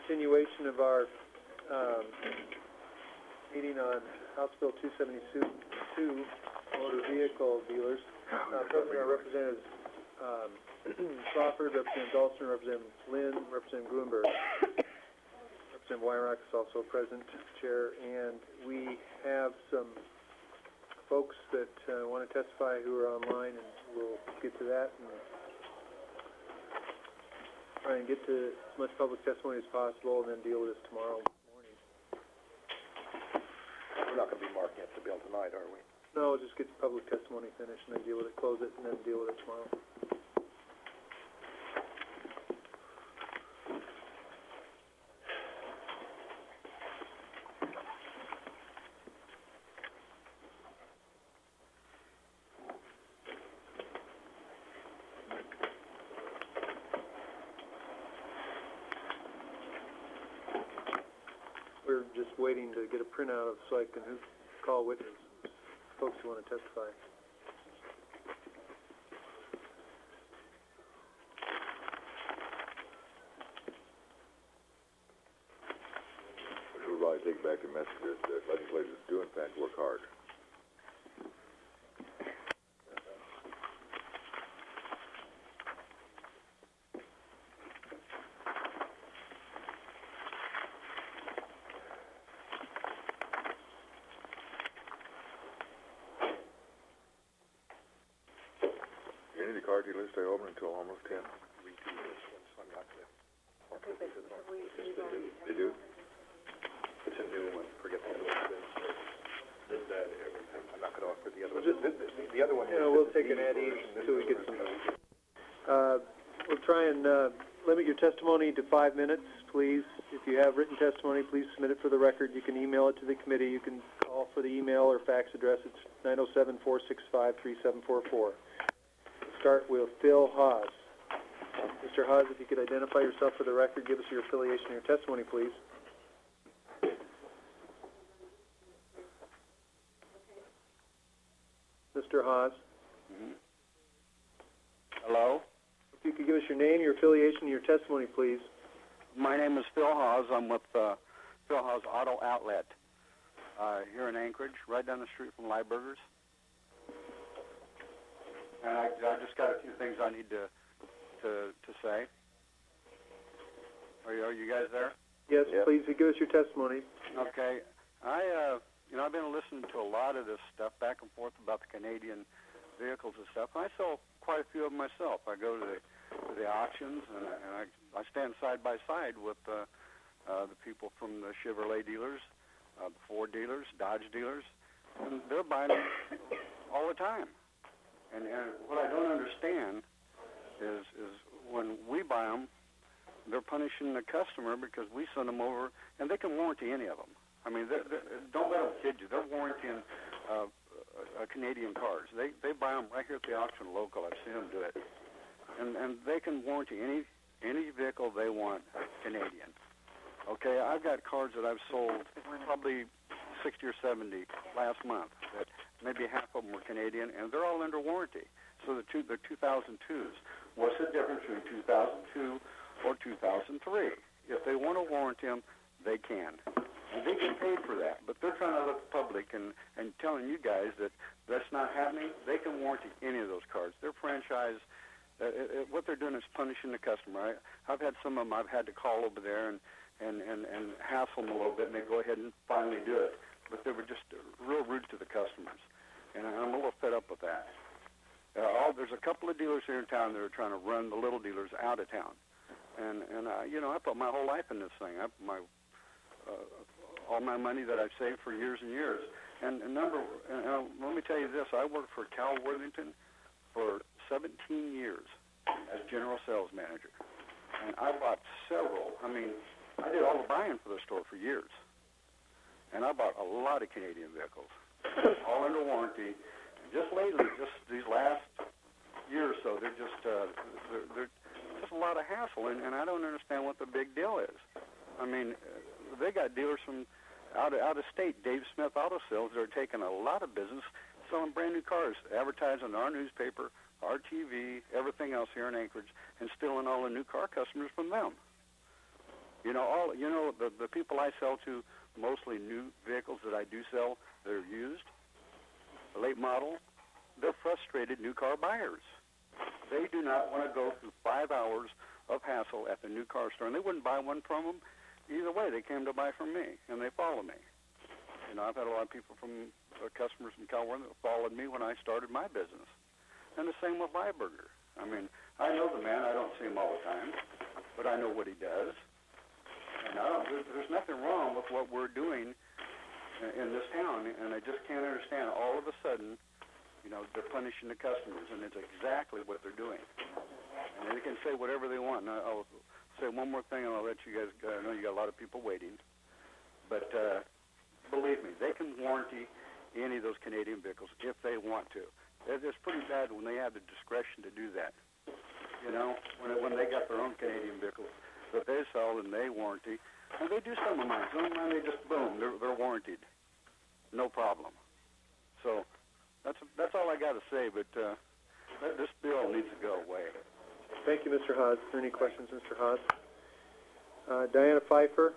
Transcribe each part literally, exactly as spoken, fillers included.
continuation of our um, meeting on House Bill two seventy-two, motor vehicle dealers. Uh, present are Representatives um, Crawford, Representative Dahlstrom, Representative Lynn, Representative Gruenberg. Representative Weirach is also present, Chair, and we have some folks that uh, want to testify who are online, and we'll get to that and try and get to as much public testimony as possible, and then deal with this tomorrow morning. We're not going to be marking up the bill tonight, are we? No, just get the public testimony finished, and then deal with it, close it, and then deal with it tomorrow. We're just waiting to get a printout of so I can call witnesses, folks who want to testify. We should probably take back the message that uh, legislators do in fact work hard. Any of the car dealers stay open until almost ten? We do this one, so I'm not going to... Okay, but have we, we've already... They do? It's a new one. Forget the other one. There's that. I'm not going to offer the other one. The, the, the other one... You know, we'll take an ad each until we get some... Uh, we'll try and uh, limit your testimony to five minutes, please. If you have written testimony, please submit it for the record. You can email it to the committee. You can call for the email or fax address. It's nine oh seven, four six five, three seven four four. Start with Phil Haas. Mister Haas, if you could identify yourself for the record, give us your affiliation and your testimony, please. Mister Haas. Mm-hmm. Hello? If you could give us your name, your affiliation, and your testimony, please. My name is Phil Haas. I'm with uh, Phil Haas Auto Outlet uh, here in Anchorage, right down the street from Lieberger's. And I, I just got a few things I need to to, to say. Are you, are you guys there? Yes, Yeah. please give us your testimony. Okay. I, uh, you know, I've been listening to a lot of this stuff back and forth about the Canadian vehicles and stuff. I sell quite a few of them myself. I go to the, to the auctions, and, and I, I stand side by side with uh, uh, the people from the Chevrolet dealers, uh, the Ford dealers, Dodge dealers, and they're buying them all the time. And, and what I don't understand is is when we buy them, they're punishing the customer because we send them over, and they can warranty any of them. I mean, they're, they're, don't let them kid you. They're warranting uh, uh, Canadian cars. They they buy them right here at the auction local. I've seen them do it, and and they can warranty any any vehicle they want Canadian. Okay, I've got cars that I've sold probably sixty or seventy last month. That maybe half of them were Canadian, and they're all under warranty. So the two the two thousand twos. What's the difference between two thousand two or two thousand three? If they want to warranty them, they can. And they get paid for that. But they're trying to look public and, and telling you guys that that's not happening. They can warranty any of those cars. Their franchise, uh, it, it, what they're doing is punishing the customer. I, I've had some of them I've had to call over there and, and, and, and hassle them a little bit, and they go ahead and finally do it. But they were just real rude to the customers. And I'm a little fed up with that. Uh, all, there's a couple of dealers here in town that are trying to run the little dealers out of town. And, and uh, you know, I put my whole life in this thing. I, my, uh, all my money that I've saved for years and years. And, and number, and, uh, let me tell you this, I worked for Cal Worthington for seventeen years as general sales manager. And I bought several. I mean, I did all the buying for the store for years. And I bought a lot of Canadian vehicles, all under warranty. And just lately, just these last year or so, they're just uh, they're, they're just a lot of hassle, and, and I don't understand what the big deal is. I mean, uh, they got dealers from out of, out of state, Dave Smith Auto Sales, that are taking a lot of business, selling brand new cars, advertising our newspaper, our T V, everything else here in Anchorage, and stealing all the new car customers from them. You know, all you know the the people I sell to, mostly new vehicles that I do sell that are used, late model, they're frustrated new car buyers. They do not want to go through five hours of hassle at the new car store, and they wouldn't buy one from them either way. They came to buy from me, and they follow me. You know, I've had a lot of people from uh, customers from California that followed me when I started my business, and the same with Lieberger. I mean, I know the man. I don't see him all the time, but I know what he does. And I don't, there's, there's nothing wrong with what we're doing in, in this town, and I just can't understand all of a sudden, you know, they're punishing the customers, and it's exactly what they're doing. And they can say whatever they want. And I'll say one more thing, and I'll let you guys go. I know you got a lot of people waiting, but uh, believe me, they can warranty any of those Canadian vehicles if they want to. It's pretty bad when they have the discretion to do that. You know, when when they got their own Canadian vehicles that they sell and they warranty, and they do some of mine. Some of mine, they just, boom, they're, they're warranted. No problem. So that's that's all I got to say, but uh, this bill needs to go away. Thank you, Mister Haas. Are there any questions, Mister Haas? Uh, Diana Pfeiffer.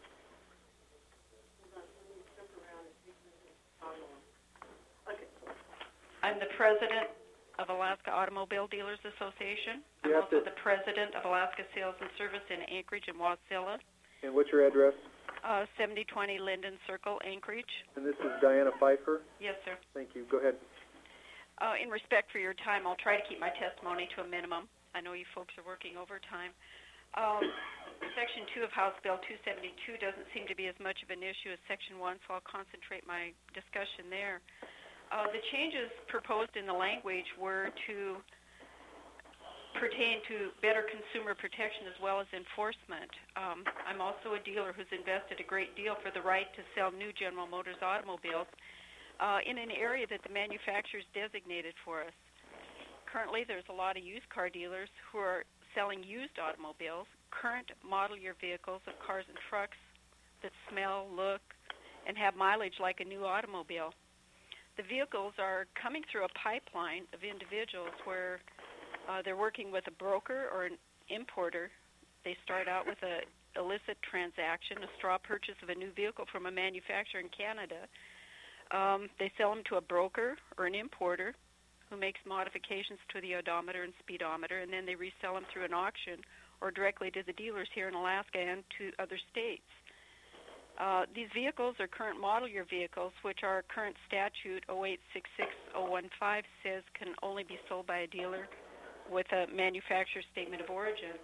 Okay. I'm the president of Alaska Automobile Dealers Association. You I'm have also to- the president of Alaska Sales and Service in Anchorage and Wasilla, And what's your address? uh, seventy twenty Linden Circle, Anchorage. And this is Diana Pfeiffer. Yes, sir. Thank you. Go ahead. Uh, in respect for your time, I'll try to keep my testimony to a minimum. I know you folks are working overtime. Um, Section two of House Bill two seventy-two doesn't seem to be as much of an issue as Section one, so I'll concentrate my discussion there. Uh, the changes proposed in the language were to pertain to better consumer protection as well as enforcement. Um, I'm also a dealer who's invested a great deal for the right to sell new General Motors automobiles uh, in an area that the manufacturer's designated for us. Currently, there's a lot of used car dealers who are selling used automobiles, current model year vehicles of cars and trucks that smell, look, and have mileage like a new automobile. The vehicles are coming through a pipeline of individuals where uh, they're working with a broker or an importer. They start out with a illicit transaction, a straw purchase of a new vehicle from a manufacturer in Canada. Um, they sell them to a broker or an importer who makes modifications to the odometer and speedometer, and then they resell them through an auction or directly to the dealers here in Alaska and to other states. Uh, these vehicles are current model year vehicles, which our current statute oh eight six six oh one five says can only be sold by a dealer with a manufacturer's statement of origin.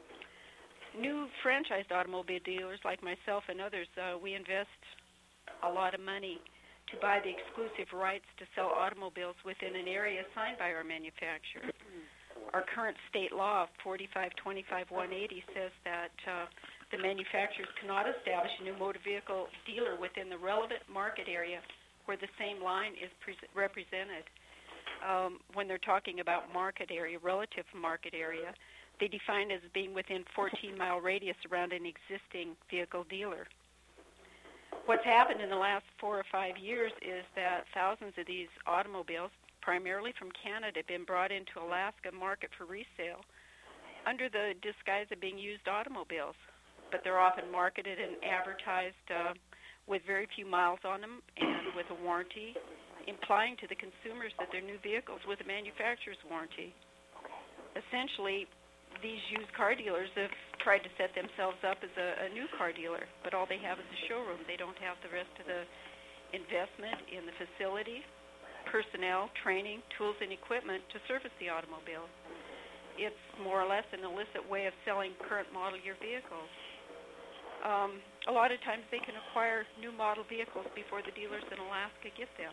New franchised automobile dealers like myself and others, uh, we invest a lot of money to buy the exclusive rights to sell automobiles within an area assigned by our manufacturer. Our current state law, forty-five twenty-five one eighty, says that uh, the manufacturers cannot establish a new motor vehicle dealer within the relevant market area where the same line is pre- represented. Um, when they're talking about market area, relative market area, they define it as being within fourteen mile radius around an existing vehicle dealer. What's happened in the last four or five years is that thousands of these automobiles, primarily from Canada, have been brought into Alaska market for resale under the disguise of being used automobiles. But they're often marketed and advertised uh, with very few miles on them and with a warranty, implying to the consumers that they're new vehicles with a manufacturer's warranty. Essentially, these used car dealers have tried to set themselves up as a, a new car dealer, but all they have is a showroom. They don't have the rest of the investment in the facility, personnel, training, tools, and equipment to service the automobile. It's more or less an illicit way of selling current model year vehicles. Um, a lot of times they can acquire new model vehicles before the dealers in Alaska get them.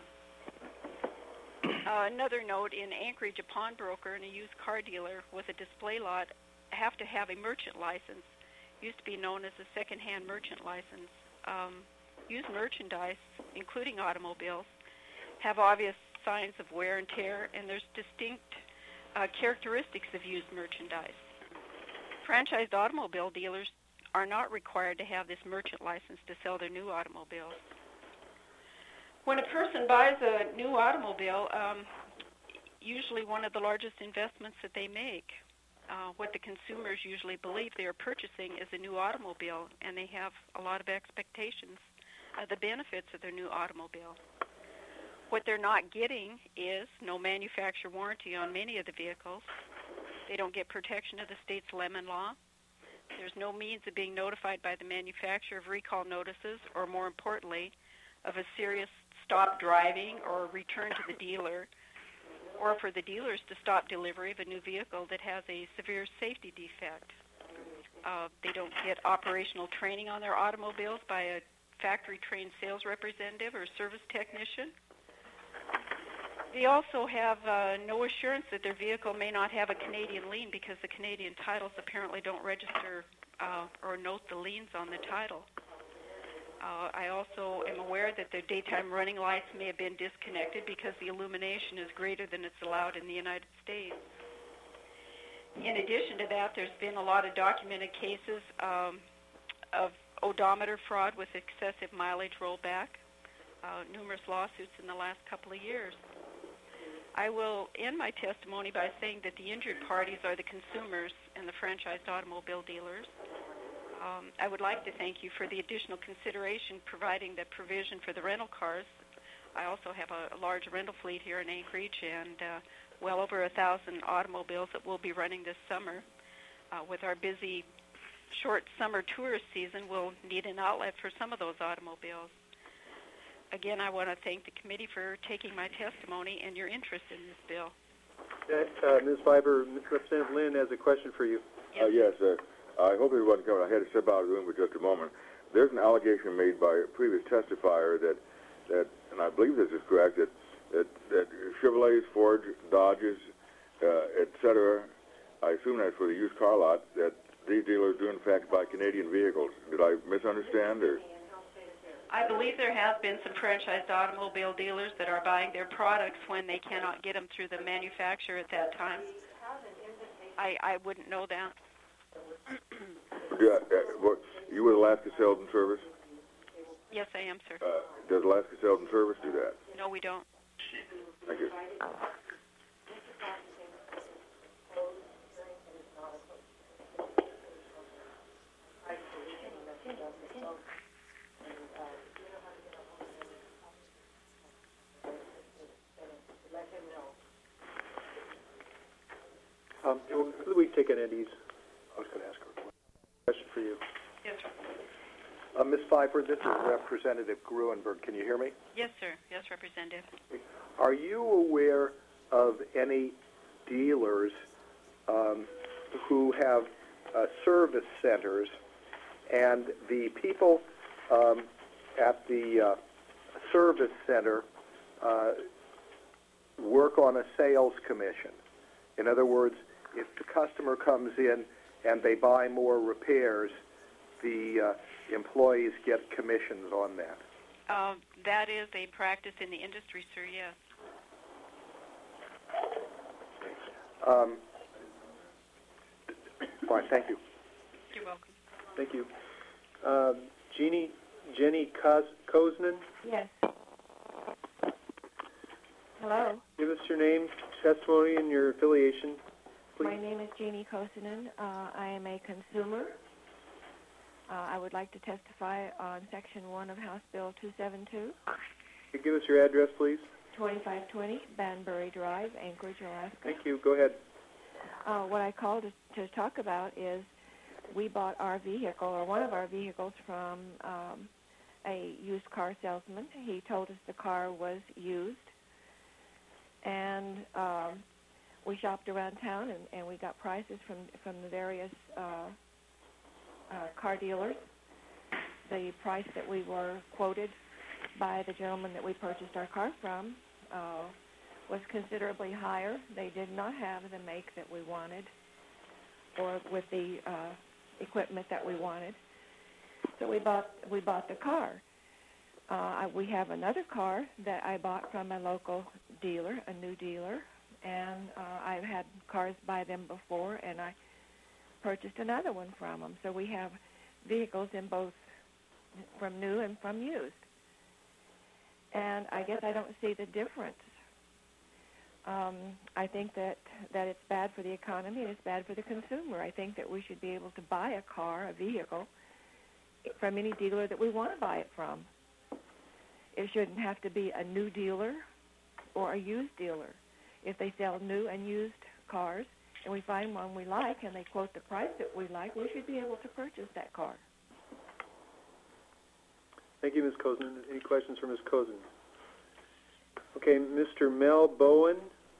Uh, another note, in Anchorage, a pawnbroker and a used car dealer with a display lot have to have a merchant license, used to be known as a second-hand merchant license. Um, used merchandise, including automobiles, have obvious signs of wear and tear, and there's distinct uh, characteristics of used merchandise. Franchised automobile dealers are not required to have this merchant license to sell their new automobiles. When a person buys a new automobile, um, usually one of the largest investments that they make uh, what the consumers usually believe they are purchasing is a new automobile, and they have a lot of expectations of the benefits of their new automobile. What they're not getting is no manufacturer warranty on many of the vehicles. They don't get protection of the state's lemon law. There's no means of being notified by the manufacturer of recall notices, or more importantly, of a serious stop driving or return to the dealer, or for the dealers to stop delivery of a new vehicle that has a severe safety defect. Uh, they don't get operational training on their automobiles by a factory-trained sales representative or service technician. They also have uh, no assurance that their vehicle may not have a Canadian lien, because the Canadian titles apparently don't register uh, or note the liens on the title. Uh, I also am aware that the daytime running lights may have been disconnected because the illumination is greater than it's allowed in the United States. In addition to that, there's been a lot of documented cases um, of odometer fraud with excessive mileage rollback, uh, numerous lawsuits in the last couple of years. I will end my testimony by saying that the injured parties are the consumers and the franchised automobile dealers. Um, I would like to thank you for the additional consideration providing the provision for the rental cars. I also have a, a large rental fleet here in Anchorage, and uh, well over a thousand automobiles that will be running this summer. Uh, with our busy, short summer tourist season, we'll need an outlet for some of those automobiles. Again, I want to thank the committee for taking my testimony and your interest in this bill. Uh, Miz Fiber, Representative Lynn has a question for you. Uh, yes, uh, I hope everyone can. I had to step out of the room for just a moment. There's an allegation made by a previous testifier that, that, and I believe this is correct, that that, that Chevrolets, Fords, Dodges, uh, et cetera, I assume that's for the used car lot, that these dealers do in fact buy Canadian vehicles. Did I misunderstand, or? I believe there have been some franchised automobile dealers that are buying their products when they cannot get them through the manufacturer at that time. I, I wouldn't know that. Yeah, uh, what, you with Alaska Sales and Service? Yes, I am, sir. Uh, does Alaska Sales and Service do that? No, we don't. Thank you. Um, we take an Eddie's I was going to ask her a question for you. Yes, sir. Uh, Miz Pfeiffer, this is Representative Gruenberg. Can you hear me? Yes, sir. Yes, Representative. Are you aware of any dealers um, who have uh, service centers, and the people um, at the uh, service center uh, work on a sales commission? In other words, if the customer comes in and they buy more repairs, the uh, employees get commissions on that. Uh, that is a practice in the industry, sir, yes. Um, fine, thank you. You're welcome. Thank you. Um, Jeannie, Jenny Koz, Koznin, Yes. Hello. give us your name, testimony, and your affiliation, please. My name is Jeannie Kosinen. Uh, I am a consumer. Uh, I would like to testify on Section one of House Bill two seventy-two. Could you give us your address, please? twenty-five twenty Banbury Drive, Anchorage, Alaska. Thank you. Go ahead. Uh, what I called to, to talk about is we bought our vehicle, or one of our vehicles, from um, a used car salesman. He told us the car was used, and um, we shopped around town, and, and we got prices from, from the various uh, uh, car dealers. The price that we were quoted by the gentleman that we purchased our car from uh, was considerably higher. They did not have the make that we wanted, or with the uh, equipment that we wanted. So we bought we bought the car. Uh, I, we have another car that I bought from a local dealer, a new dealer, and uh, I've had cars by them before, and I purchased another one from them. So we have vehicles in both from new and from used. And I guess I don't see the difference. Um, I think that, that it's bad for the economy and it's bad for the consumer. I think that we should be able to buy a car, a vehicle, from any dealer that we want to buy it from. It shouldn't have to be a new dealer or a used dealer. If they sell new and used cars and we find one we like and they quote the price that we like, we should be able to purchase that car. Thank you, Miz Kozin. Any questions for Miz Kozin? Okay, Mister Mel Bowen.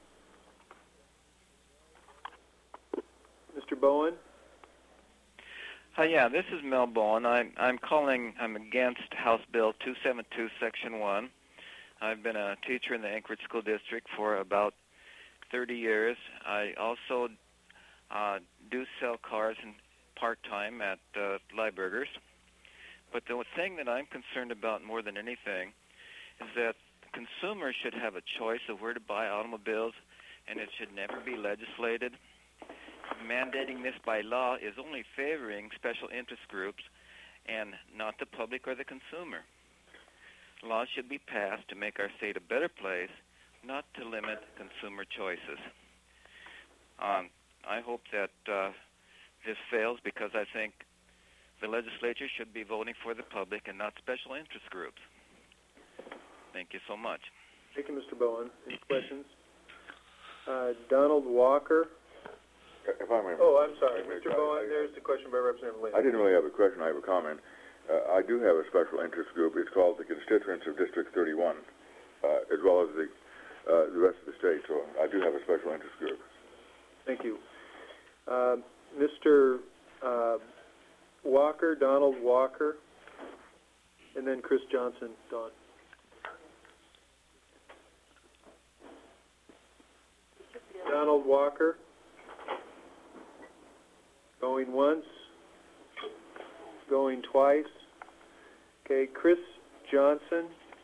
Mister Bowen? Hi, yeah, this is Mel Bowen. I'm, I'm calling, I'm against House Bill two seventy-two, Section one. I've been a teacher in the Anchorage School District for about thirty years. I also uh, do sell cars in part-time at uh, Lieberger's. But the thing that I'm concerned about more than anything is that consumers should have a choice of where to buy automobiles, and it should never be legislated. Mandating this by law is only favoring special interest groups and not the public or the consumer. Laws should be passed to make our state a better place, not to limit consumer choices. Um, I hope that uh, this fails because I think the legislature should be voting for the public and not special interest groups. Thank you so much. Thank you, Mister Bowen. Any questions? Uh, Donald Walker. If I may. Oh, I'm sorry. I- Mister I- Bowen, I- there's the question by Representative Lynn. I didn't really have a question. I have a comment. Uh, I do have a special interest group. It's called the Constituents of District thirty-one, uh, as well as the uh, the rest of the state. So I do have a special interest group. Thank you. Uh, Mister Uh, Walker, Donald Walker, and then Chris Johnson, Don. Donald Walker. Going once. Going twice. Okay, Chris Johnson.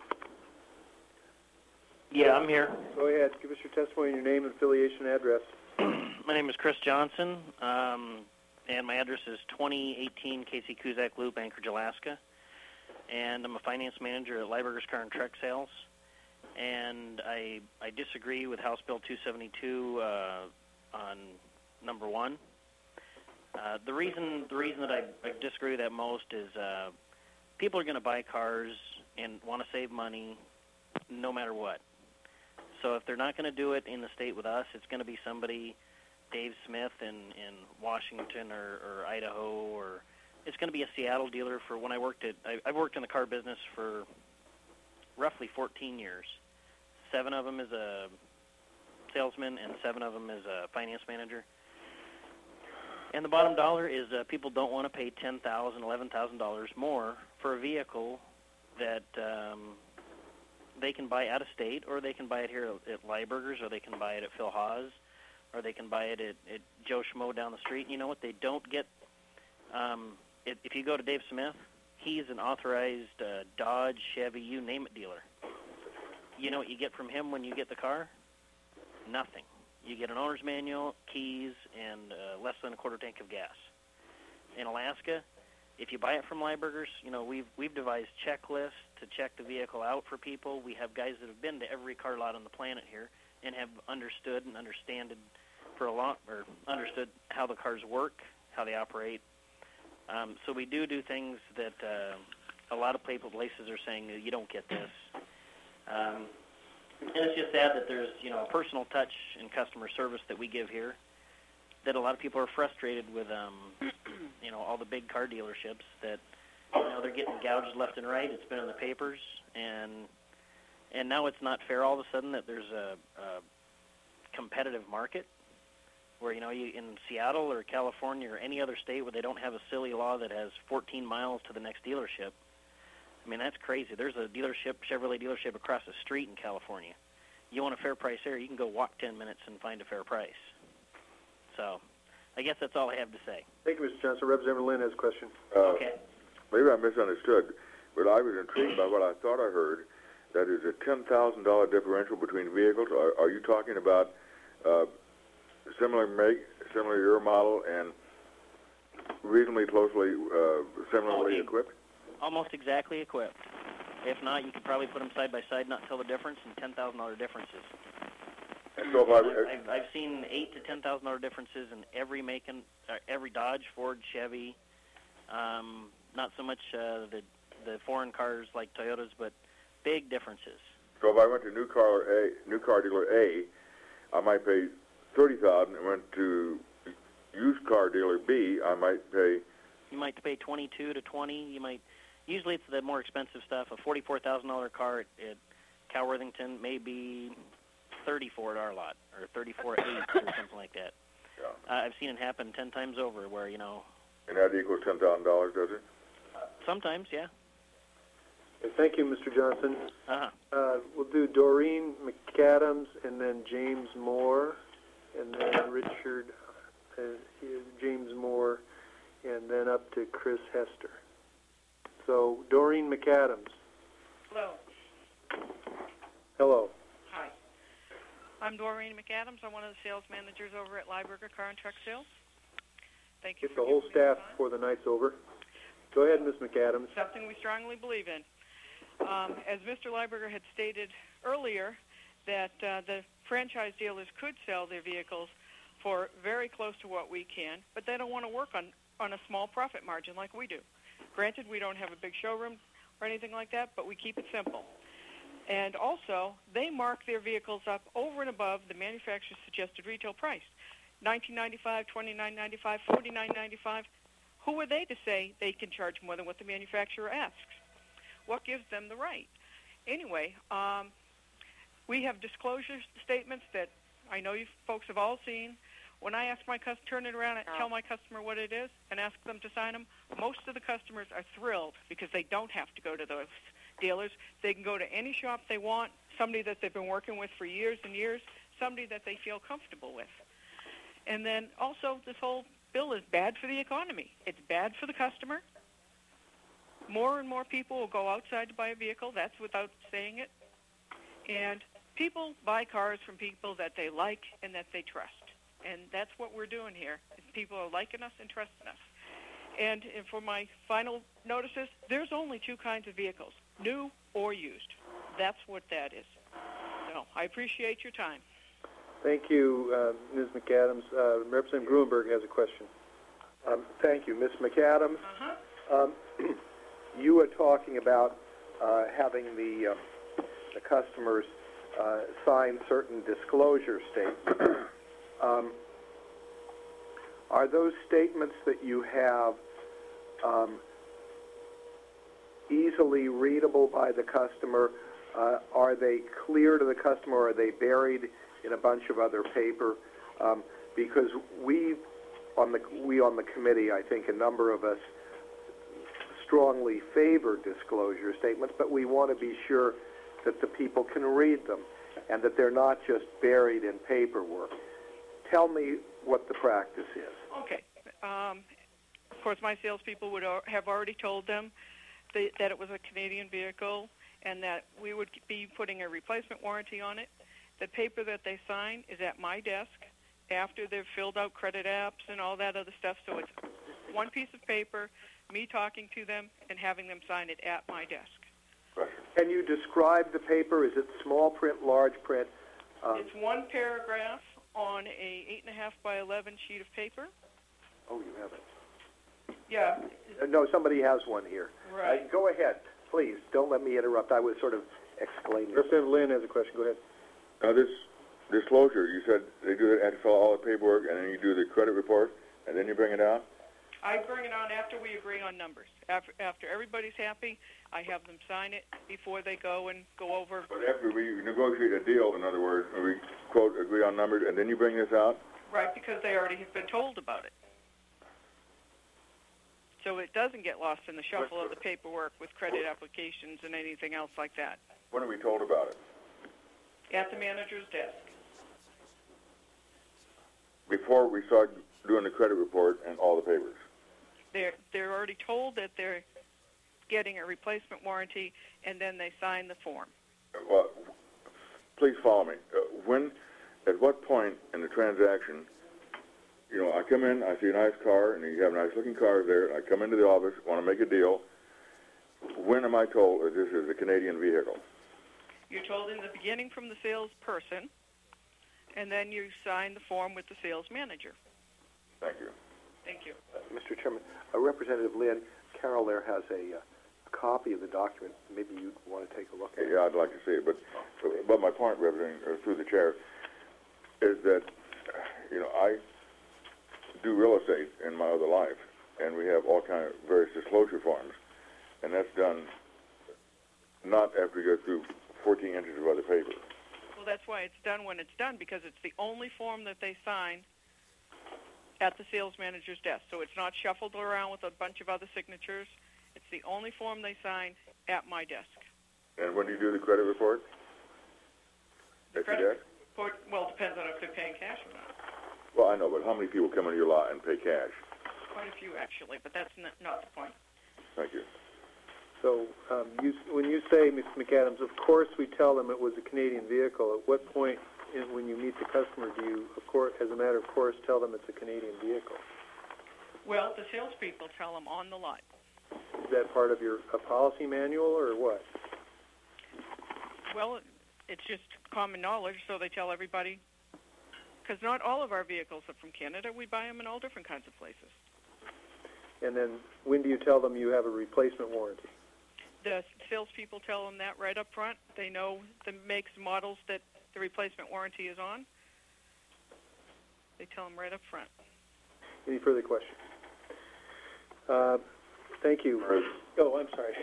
Yeah, I'm here. Go ahead. Give us your testimony, your name, and affiliation address. My name is Chris Johnson, um, and my address is twenty eighteen Casey Kuzak Loop, Anchorage, Alaska. And I'm a finance manager at Lieberger's Car and Truck Sales. And I I disagree with House Bill two seventy-two uh, on number one. Uh, the reason the reason that I, I disagree with that most is uh, people are going to buy cars and want to save money no matter what. So if they're not going to do it in the state with us, it's going to be somebody, Dave Smith in, in Washington or, or Idaho, or it's going to be a Seattle dealer. For when I worked at, I, I've worked in the car business for roughly fourteen years. Seven of them as a salesman and seven of them as a finance manager. And the bottom dollar is uh, people don't want to pay ten thousand dollars, eleven thousand dollars more for a vehicle that um, they can buy out of state, or they can buy it here at Lieberger's, or they can buy it at Phil Haas, or they can buy it at, at Joe Schmo down the street. You know what? They don't get, um, if, if you go to Dave Smith, he's an authorized uh, Dodge, Chevy, you name it dealer. You know what you get from him when you get the car? Nothing. You get an owner's manual, keys, and uh, less than a quarter tank of gas. In Alaska, if you buy it from Lieberger's, you know, we've we've devised checklists to check the vehicle out for people. We have guys that have been to every car lot on the planet here and have understood and understanded for a lot, or understood how the cars work, how they operate. Um, so we do do things that uh, a lot of people places are saying you don't get this. Um, And it's just sad that there's, you know, a personal touch in customer service that we give here, that a lot of people are frustrated with, um, you know, all the big car dealerships that, you know, they're getting gouged left and right. It's been in the papers, and and now it's not fair all of a sudden that there's a, a competitive market where, you know, you in Seattle or California or any other state where they don't have a silly law that has fourteen miles to the next dealership. I mean, that's crazy. There's a dealership, Chevrolet dealership across the street in California. You want a fair price there, you can go walk ten minutes and find a fair price. So I guess that's all I have to say. Thank you, Mister Johnson. Representative Lynn has a question. Uh, Okay. Maybe I misunderstood, but I was intrigued by what I thought I heard. That is a ten thousand dollars differential between vehicles. Are, are you talking about uh, similar make, similar year model, and reasonably closely uh, similarly Okay. equipped? Almost exactly equipped. If not, you could probably put them side by side, not tell the difference, and ten thousand dollars differences. And so if I, I've, I've, I've seen eight to ten thousand dollar differences in every making, uh, every Dodge, Ford, Chevy. Um, not so much uh, the the foreign cars like Toyotas, but big differences. so if I went to new car A, new car dealer A, I might pay thirty thousand, and went to used car dealer B, I might pay. You might pay twenty-two to twenty. You might. Usually, it's the more expensive stuff. A forty-four thousand dollar car at, at Cal Worthington may be thirty-four at our lot, or thirty-four at eight, or something like that. Yeah. Uh, I've seen it happen ten times over, where you know. And that equals ten thousand dollars, does it? Sometimes, yeah. Okay, thank you, Mister Johnson. Uh-huh. Uh, we'll do Doreen McAdams, and then James Moore, and then Richard, uh, James Moore, and then up to Chris Hester. So, Doreen McAdams. Hello. Hello. Hi. I'm Doreen McAdams. I'm one of the sales managers over at Lieberger Car and Truck Sales. Thank you Get for the whole giving me staff the time. before the night's over. Go ahead, Miz McAdams. Something we strongly believe in. Um, as Mister Lieberger had stated earlier, that uh, the franchise dealers could sell their vehicles for very close to what we can, but they don't want to work on, on a small profit margin like we do. Granted, we don't have a big showroom or anything like that, but we keep it simple. And also, they mark their vehicles up over and above the manufacturer's suggested retail price. nineteen ninety-five, twenty-nine ninety-five, forty-nine ninety-five. Who are they to say they can charge more than what the manufacturer asks? What gives them the right? Anyway, um, we have disclosure statements that I know you folks have all seen. When I ask my customer, turn it around and tell my customer what it is and ask them to sign them, most of the customers are thrilled because they don't have to go to those dealers. They can go to any shop they want, somebody that they've been working with for years and years, somebody that they feel comfortable with. And then also this whole bill is bad for the economy. It's bad for the customer. More and more people will go outside to buy a vehicle. That's without saying it. And people buy cars from people that they like and that they trust. And that's what we're doing here. People are liking us and trusting us. And, and for my final notices, there's only two kinds of vehicles, new or used. That's what that is. So I appreciate your time. Thank you, uh, Miz McAdams. Uh, Representative Gruenberg has a question. Um, thank you, Miz McAdams. Uh-huh. Um, you were talking about uh, having the, uh, the customers uh, sign certain disclosure statements. um, are those statements that you have um, easily readable by the customer? Uh, are they clear to the customer, or are they buried in a bunch of other paper? Um, because we on the we on the committee, I think a number of us strongly favor disclosure statements, but we want to be sure that the people can read them and that they're not just buried in paperwork. Tell me what the practice is. Okay. Um, of course, my salespeople would al- have already told them that, that it was a Canadian vehicle and that we would be putting a replacement warranty on it. The paper that they sign is at my desk after they've filled out credit apps and all that other stuff. So it's one piece of paper, me talking to them, and having them sign it at my desk. Can you describe the paper? Is it small print, large print? Um, It's one paragraph on a eight and a half by eleven sheet of paper. oh, you have it. Yeah. Uh, no, somebody has one here. Right. Uh, go ahead, please. Don't let me interrupt. I was sort of exclaiming. Representative Lynn has a question. Go ahead. Now, this disclosure, you said they do it, have to fill all the paperwork, and then you do the credit report, and then you bring it out? I bring it on after we agree on numbers. After, after everybody's happy, I have them sign it before they go and go over. But after we negotiate a deal, in other words, we, quote, agree on numbers, and then you bring this out? Right, because they already have been told about it. So it doesn't get lost in the shuffle of the paperwork with credit applications and anything else like that. When are we told about it? At the manager's desk. Before we start doing the credit report and all the papers? They're, they're already told that they're getting a replacement warranty, and then they sign the form. Well, please follow me. Uh, when, at what point in the transaction, you know, I come in, I see a nice car, and you have nice-looking cars there. I come into the office, want to make a deal. When am I told that this is a Canadian vehicle? You're told in the beginning from the salesperson, and then you sign the form with the sales manager. Thank you. Thank you. Uh, Mister Chairman, uh, Representative Lynn, Carol there has a, uh, a copy of the document. Maybe you want to take a look at it. Yeah, I'd like to see it, but but my point, Representative, uh, through the chair, is that you know I do real estate in my other life, and we have all kind of various disclosure forms, and that's done not after you go through fourteen inches of other paper. Well, that's why it's done when it's done, because it's the only form that they sign at the sales manager's desk. So it's not shuffled around with a bunch of other signatures. It's the only form they sign at my desk. And when do you do the credit report? The At credit your desk? report, well, it depends on if they're paying cash or not. Well, I know, but how many people come into your lot and pay cash? Quite a few, actually, but that's n- not the point. Thank you. So um, you, when you say, Mister McAdams, of course we tell them it was a Canadian vehicle, at what point in, when you meet the customer do you, of course, as a matter of course, tell them it's a Canadian vehicle? Well, the salespeople tell them on the lot. Is that part of your a policy manual or what? Well, it's just common knowledge, so they tell everybody. Because not all of our vehicles are from Canada. We buy them in all different kinds of places. And then when do you tell them you have a replacement warranty? The salespeople tell them that right up front. They know the makes and models that the replacement warranty is on. They tell them right up front. Any further questions? Uh, thank you. Oh, I'm sorry.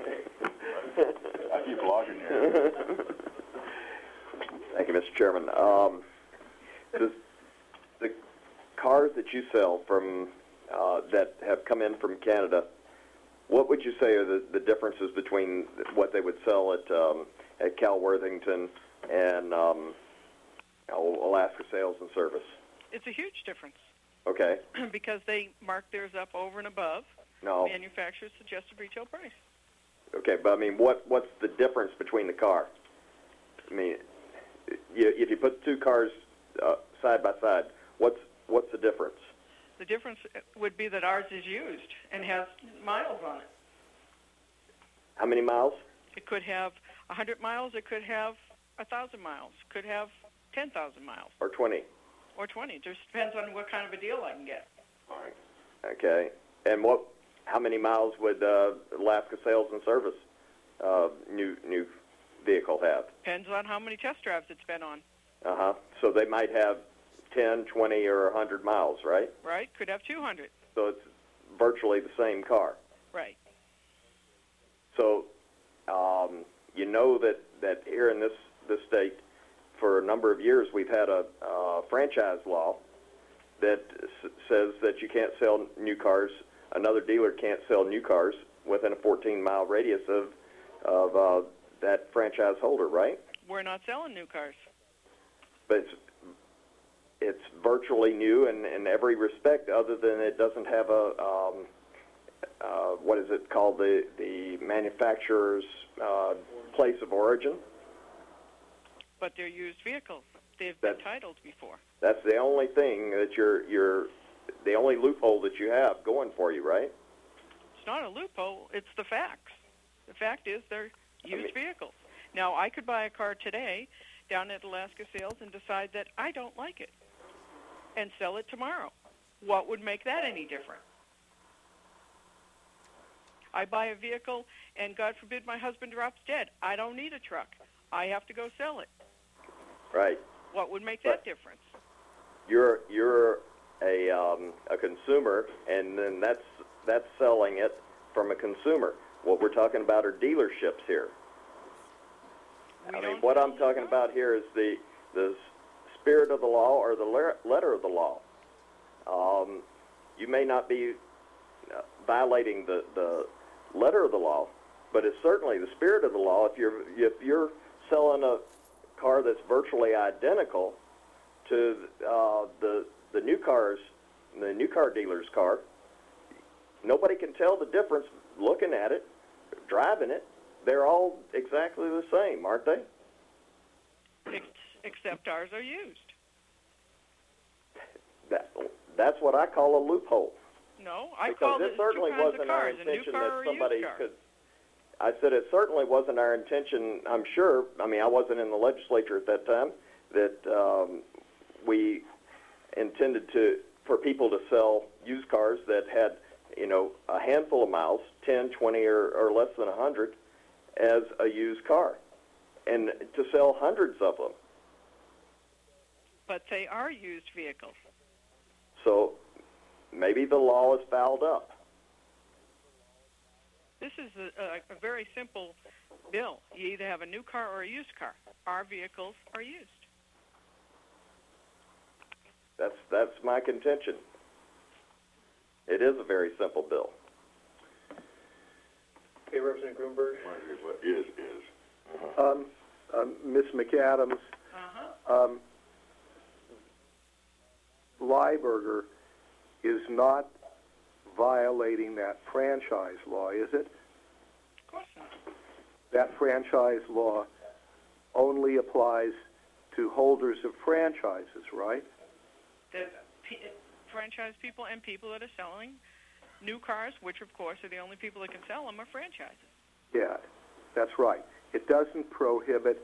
I keep logging here. Thank you, Mister Chairman. Um, does the cars that you sell from uh, that have come in from Canada, what would you say are the, the differences between what they would sell at um, at Cal Worthington and um, Alaska Sales and Service? It's a huge difference. Okay. Because they mark theirs up over and above No. manufacturer's suggested retail price. Okay, but I mean, what what's the difference between the car? I mean, you, if you put two cars uh, side by side, what's what's the difference? The difference would be that ours is used and has miles on it. How many miles? It could have one hundred miles. It could have one thousand miles. Could have ten thousand miles. Or twenty? Or twenty. It just depends on what kind of a deal I can get. All right. Okay. And what? How many miles would uh, Alaska Sales and Service uh, new new vehicle have? Depends on how many test drives it's been on. Uh huh. So they might have ten, twenty, or one hundred miles, right? Right. Could have two hundred. So it's virtually the same car. Right. So um, you know that, that here in this, this state, for a number of years, we've had a uh, franchise law that s- says that you can't sell new cars. Another dealer can't sell new cars within a fourteen mile radius of of uh, that franchise holder, right? We're not selling new cars. But it's it's virtually new in, in every respect, other than it doesn't have a um, uh, what is it called, the the manufacturer's uh, place of origin. But they're used vehicles. They've been titled before. That's the only thing that you're you're the only loophole that you have going for you, right? It's not a loophole. It's the facts. The fact is they're used I mean, vehicles. Now, I could buy a car today down at Alaska Sales and decide that I don't like it and sell it tomorrow. What would make that any different? I buy a vehicle and, God forbid, my husband drops dead. I don't need a truck. I have to go sell it. Right. What would make But that difference? You're you're a um, a consumer, and then that's that's selling it from a consumer. What we're talking about are dealerships here. We I mean, don't what sell I'm talking new about here is the the spirit of the law or the le- letter of the law. Um, you may not be uh, violating the, the letter of the law, but it's certainly the spirit of the law. If you're if you're selling a car that's virtually identical to uh, the the new cars, the new car dealer's car, nobody can tell the difference looking at it, driving it. They're all exactly the same, aren't they? Ex- except ours are used. That, that's what I call a loophole. No, I because call it it certainly two kinds wasn't of our cars, a new intention car that or a somebody used car. could. I said it certainly wasn't our intention. I'm sure. I mean, I wasn't in the legislature at that time, that um, we intended to for people to sell used cars that had, you know, a handful of miles, ten, twenty, or, or less than one hundred, as a used car, and to sell hundreds of them. But they are used vehicles. So maybe the law is fouled up. This is a, a, a very simple bill. You either have a new car or a used car. Our vehicles are used. That's that's my contention. It is a very simple bill. Okay, Representative Grunberg. What is, is. Um, um, Miz McAdams, Uh-huh. um, Lieberger is not violating that franchise law, is it? Of course not. That franchise law only applies to holders of franchises, right? The p- franchise people and people that are selling new cars, which of course are the only people that can sell them, are franchises. Yeah, that's right. It doesn't prohibit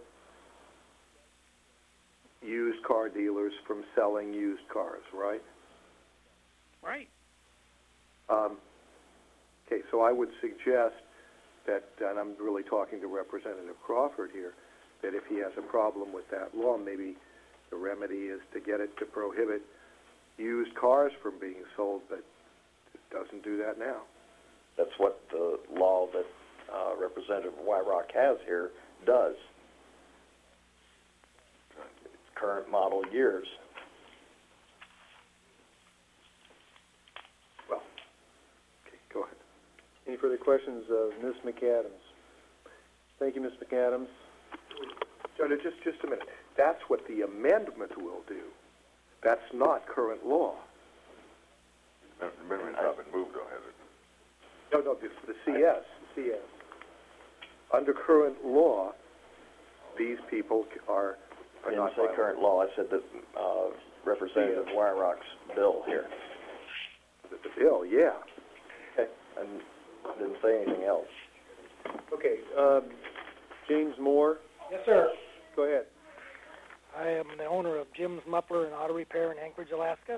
used car dealers from selling used cars, right? Right. Um, okay, so I would suggest that, and I'm really talking to Representative Crawford here, that if he has a problem with that law, maybe the remedy is to get it to prohibit used cars from being sold, but it doesn't do that now. That's what the law that uh, Representative Wyrock has here does. It's current model years. Well, okay, go ahead. Any further questions of Miz McAdams? Thank you, Miz McAdams. So no, just, just a minute. That's what the amendment will do. That's not current law. The amendment's not been moved, though, has it? No, no, the, the C S. C S. Under current law, these people are, I are didn't not say violating. current law. I said that uh, Representative Wyrock's bill here. The, the bill, yeah. Okay. I didn't say anything else. Okay, um, James Moore. Yes, sir. Go ahead. I am the owner of Jim's Muffler and Auto Repair in Anchorage, Alaska.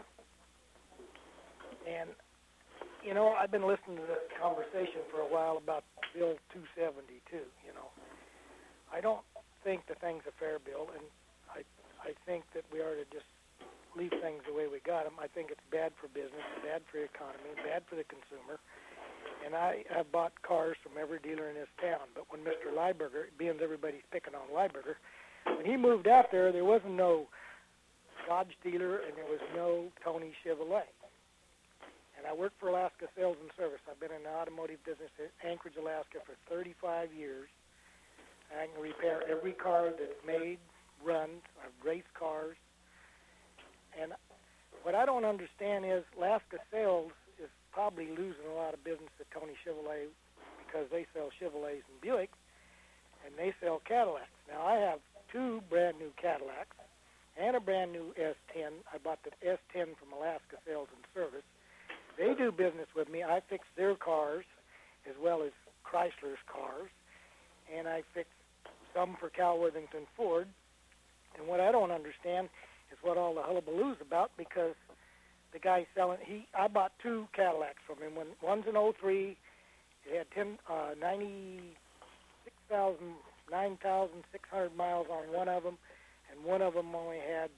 And, you know, I've been listening to this conversation for a while about Bill two seventy-two, you know. I don't think the thing's a fair bill, and I I think that we ought to just leave things the way we got them. I think it's bad for business, bad for the economy, bad for the consumer. And I have bought cars from every dealer in this town. But when Mister Lieberger, being everybody's picking on Lieberger, when he moved out there, there wasn't no Dodge dealer and there was no Tony Chevrolet. And I work for Alaska Sales and Service. I've been in the automotive business in Anchorage, Alaska for thirty-five years. I can repair every car that's made, runs. I've raced cars. And what I don't understand is Alaska Sales is probably losing a lot of business to Tony Chevrolet because they sell Chevrolets and Buicks, and they sell Cadillacs. Now, I have two brand-new Cadillacs and a brand-new S ten. I bought the S ten from Alaska Sales and Service. They do business with me. I fix their cars as well as Chrysler's cars, and I fix some for Cal Worthington Ford. And what I don't understand is what all the hullabaloo's about, because the guy selling, he, I bought two Cadillacs from him. When one's an oh three, it had ten, uh, ninety-six thousand, nine thousand six hundred miles on one of them, and one of them only had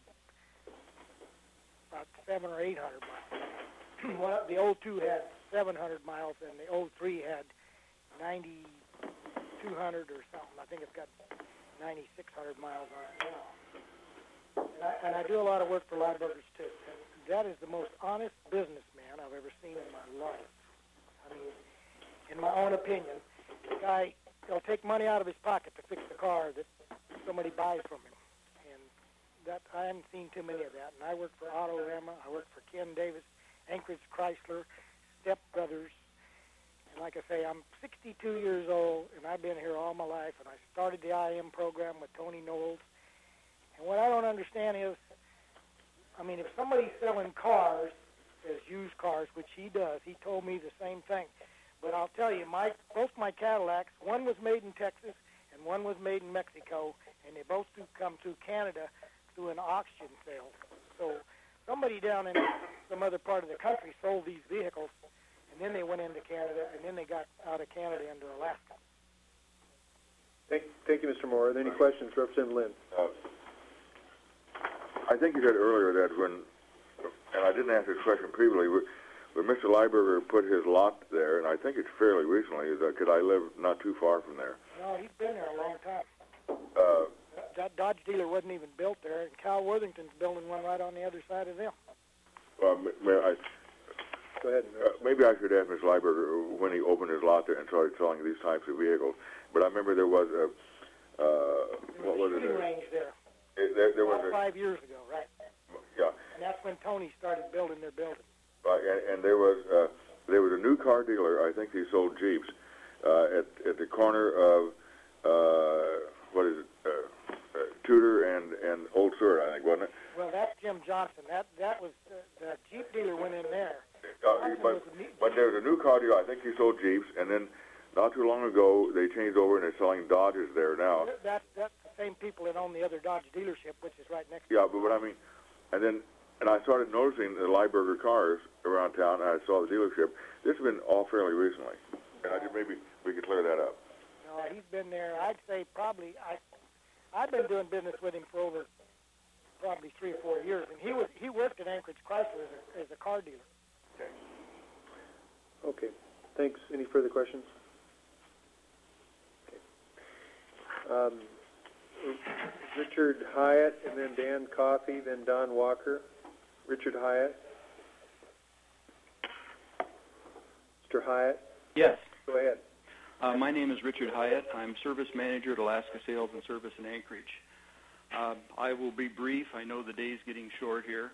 about seven or eight hundred miles. One, the oh two had seven hundred miles, and the oh three had ninety-two hundred or something. I think it's got ninety-six hundred miles on it now. And I, and I do a lot of work for Lieberger's, too. And that is the most honest businessman I've ever seen in my life. I mean, in my own opinion, the guy, he'll take money out of his pocket to fix the car that somebody buys from him. And that I haven't seen too many of that. And I work for Autorama. I work for Ken Davis, Anchorage Chrysler, Step Brothers. And like I say, I'm sixty-two years old, and I've been here all my life. And I started the I M program with Tony Knowles. And what I don't understand is, I mean, if somebody's selling cars as used cars, which he does, he told me the same thing. But I'll tell you, my both my Cadillacs, one was made in Texas and one was made in Mexico, and they both do come through Canada doing auction sales. So somebody down in some other part of the country sold these vehicles, and then they went into Canada, and then they got out of Canada into Alaska. Thank, thank you, Mister Moore. Are there any questions, Representative Lynn? Uh, I think you said earlier that when, and I didn't answer this question previously, when Mister Lieberger put his lot there, and I think it's fairly recently, is that could I live not too far from there? No, he's been there a long time. Uh, That Dodge dealer wasn't even built there, and Cal Worthington's building one right on the other side of them. well, may I, Go ahead. uh, maybe I should ask Mister Lieberger when he opened his lot there and started selling these types of vehicles. But I remember there was a, uh, what was it? Shooting range there. It, there, there was About a, five years ago, right? yeah. And that's when Tony started building their building. Right, and, and there was uh, there was a new car dealer. I think he sold Jeeps uh, at at the corner of uh, what is it, uh, uh, Tudor and and Old Seward, I think, wasn't it? Well, that's Jim Johnson. That that was uh, the Jeep dealer went in there. Uh, but but there was a new car dealer. I think he sold Jeeps, and then not too long ago they changed over and they're selling Dodges there now. That that's the same people that own the other Dodge dealership, which is right next. Yeah, but what I mean, and then. And I started noticing the Lieberger cars around town, and I saw the dealership. This has been all fairly recently, and I think maybe we could clear that up. No, he's been there. I'd say probably I, I've been doing business with him for over probably three or four years, and he was he worked at Anchorage Chrysler as a, as a car dealer. Okay. Okay. Thanks. Any further questions? Okay. Um, Richard Hyatt, and then Dan Coffey, then Don Walker. Richard Hyatt. Mister Hyatt. Yes. Go ahead. Uh, my name is Richard Hyatt. I'm service manager at Alaska Sales and Service in Anchorage. Uh, I will be brief. I know the day's getting short here.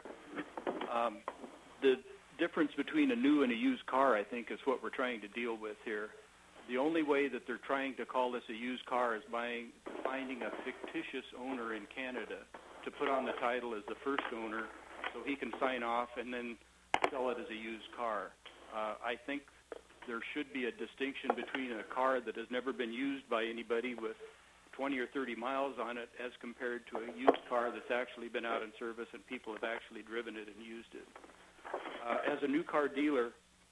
Um, the difference between a new and a used car, I think, is what we're trying to deal with here. The only way that they're trying to call this a used car is buying, finding a fictitious owner in Canada to put on the title as the first owner so he can sign off and then sell it as a used car. Uh, I think there should be a distinction between a car that has never been used by anybody with twenty or thirty miles on it as compared to a used car that's actually been out in service and people have actually driven it and used it. Uh, as a new car dealer,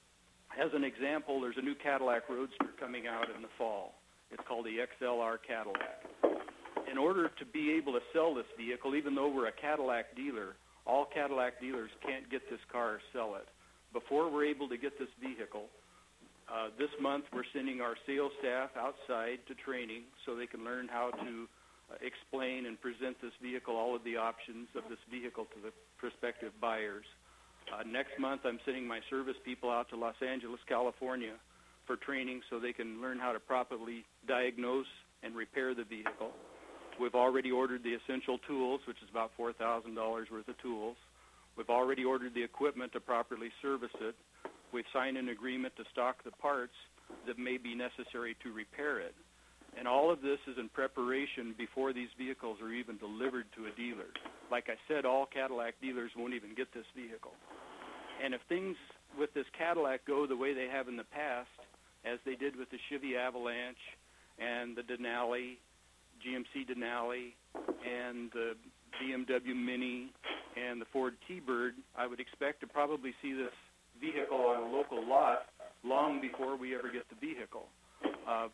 as an example, there's a new Cadillac Roadster coming out in the fall. It's called the X L R Cadillac. In order to be able to sell this vehicle, even though we're a Cadillac dealer, all Cadillac dealers can't get this car or sell it. Before we're able to get this vehicle, uh, this month we're sending our sales staff outside to training so they can learn how to uh, explain and present this vehicle, all of the options of this vehicle to the prospective buyers. Uh, next month I'm sending my service people out to Los Angeles, California for training so they can learn how to properly diagnose and repair the vehicle. We've already ordered the essential tools, which is about four thousand dollars worth of tools. We've already ordered the equipment to properly service it. We've signed an agreement to stock the parts that may be necessary to repair it. And all of this is in preparation before these vehicles are even delivered to a dealer. Like I said, all Cadillac dealers won't even get this vehicle. And if things with this Cadillac go the way they have in the past, as they did with the Chevy Avalanche and the Denali, G M C Denali, and the B M W Mini, and the Ford T-Bird, I would expect to probably see this vehicle on a local lot long before we ever get the vehicle. Uh,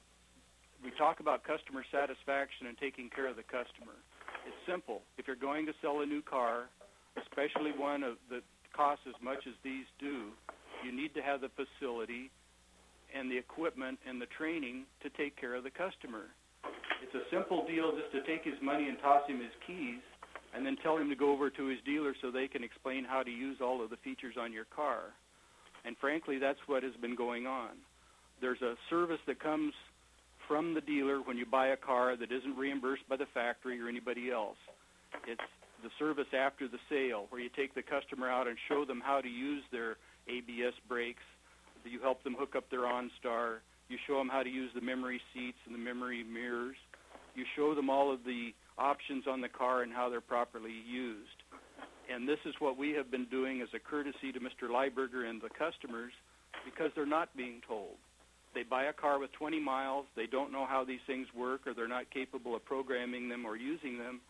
we talk about customer satisfaction and taking care of the customer. It's simple. If you're going to sell a new car, especially one of that costs as much as these do, you need to have the facility and the equipment and the training to take care of the customer. It's a simple deal just to take his money and toss him his keys and then tell him to go over to his dealer so they can explain how to use all of the features on your car. And frankly, that's what has been going on. There's a service that comes from the dealer when you buy a car that isn't reimbursed by the factory or anybody else. It's the service after the sale where you take the customer out and show them how to use their A B S brakes. You help them hook up their OnStar. You show them how to use the memory seats and the memory mirrors. You show them all of the options on the car and how they're properly used. And this is what we have been doing as a courtesy to Mister Lieberger and the customers because they're not being told. They buy a car with twenty miles, they don't know how these things work or they're not capable of programming them or using them,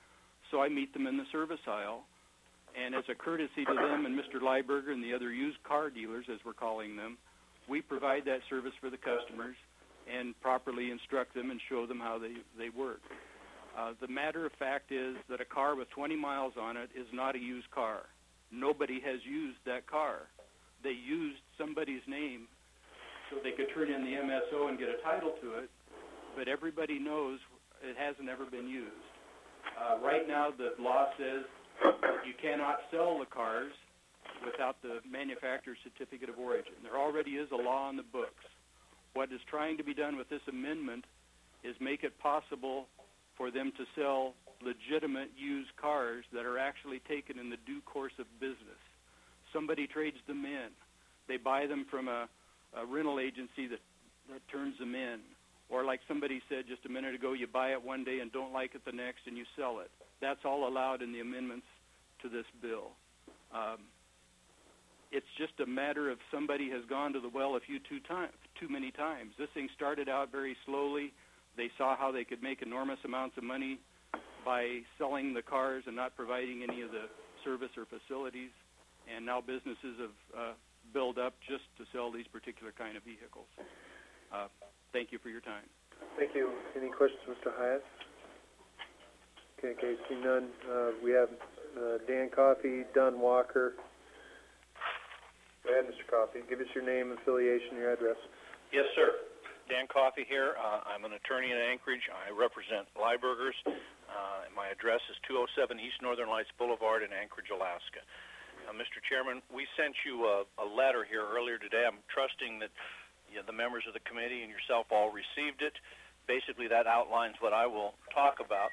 so I meet them in the service aisle. And as a courtesy to them and Mister Lieberger and the other used car dealers, as we're calling them, we provide that service for the customers and properly instruct them and show them how they, they work. Uh, the matter of fact is that a car with twenty miles on it is not a used car. Nobody has used that car. They used somebody's name so they could turn in the M S O and get a title to it, but everybody knows it hasn't ever been used. Uh, right now, the law says you cannot sell the cars without the manufacturer's certificate of origin. There already is a law on the books. What is trying to be done with this amendment is make it possible for them to sell legitimate used cars that are actually taken in the due course of business. Somebody trades them in. They buy them from a, a rental agency that, that turns them in. Or like somebody said just a minute ago, you buy it one day and don't like it the next and you sell it. That's all allowed in the amendments to this bill. Um, it's just a matter of somebody has gone to the well a few too, time, too many times. This thing started out very slowly. They saw how they could make enormous amounts of money by selling the cars and not providing any of the service or facilities. And now businesses have uh, built up just to sell these particular kind of vehicles. Uh, thank you for your time. Thank you. Any questions, Mister Hyatt? Okay, okay, see none. Uh, we have uh, Dan Coffey, Dunn Walker. Go ahead, Mister Coffey. Give us your name, affiliation, your address. Yes, sir. Dan Coffey here. Uh, I'm an attorney in Anchorage. I represent Liebergers. Uh, my address is two oh seven East Northern Lights Boulevard in Anchorage, Alaska. Uh, Mister Chairman, we sent you a, a letter here earlier today. I'm trusting that you know, the members of the committee and yourself all received it. Basically, that outlines what I will talk about.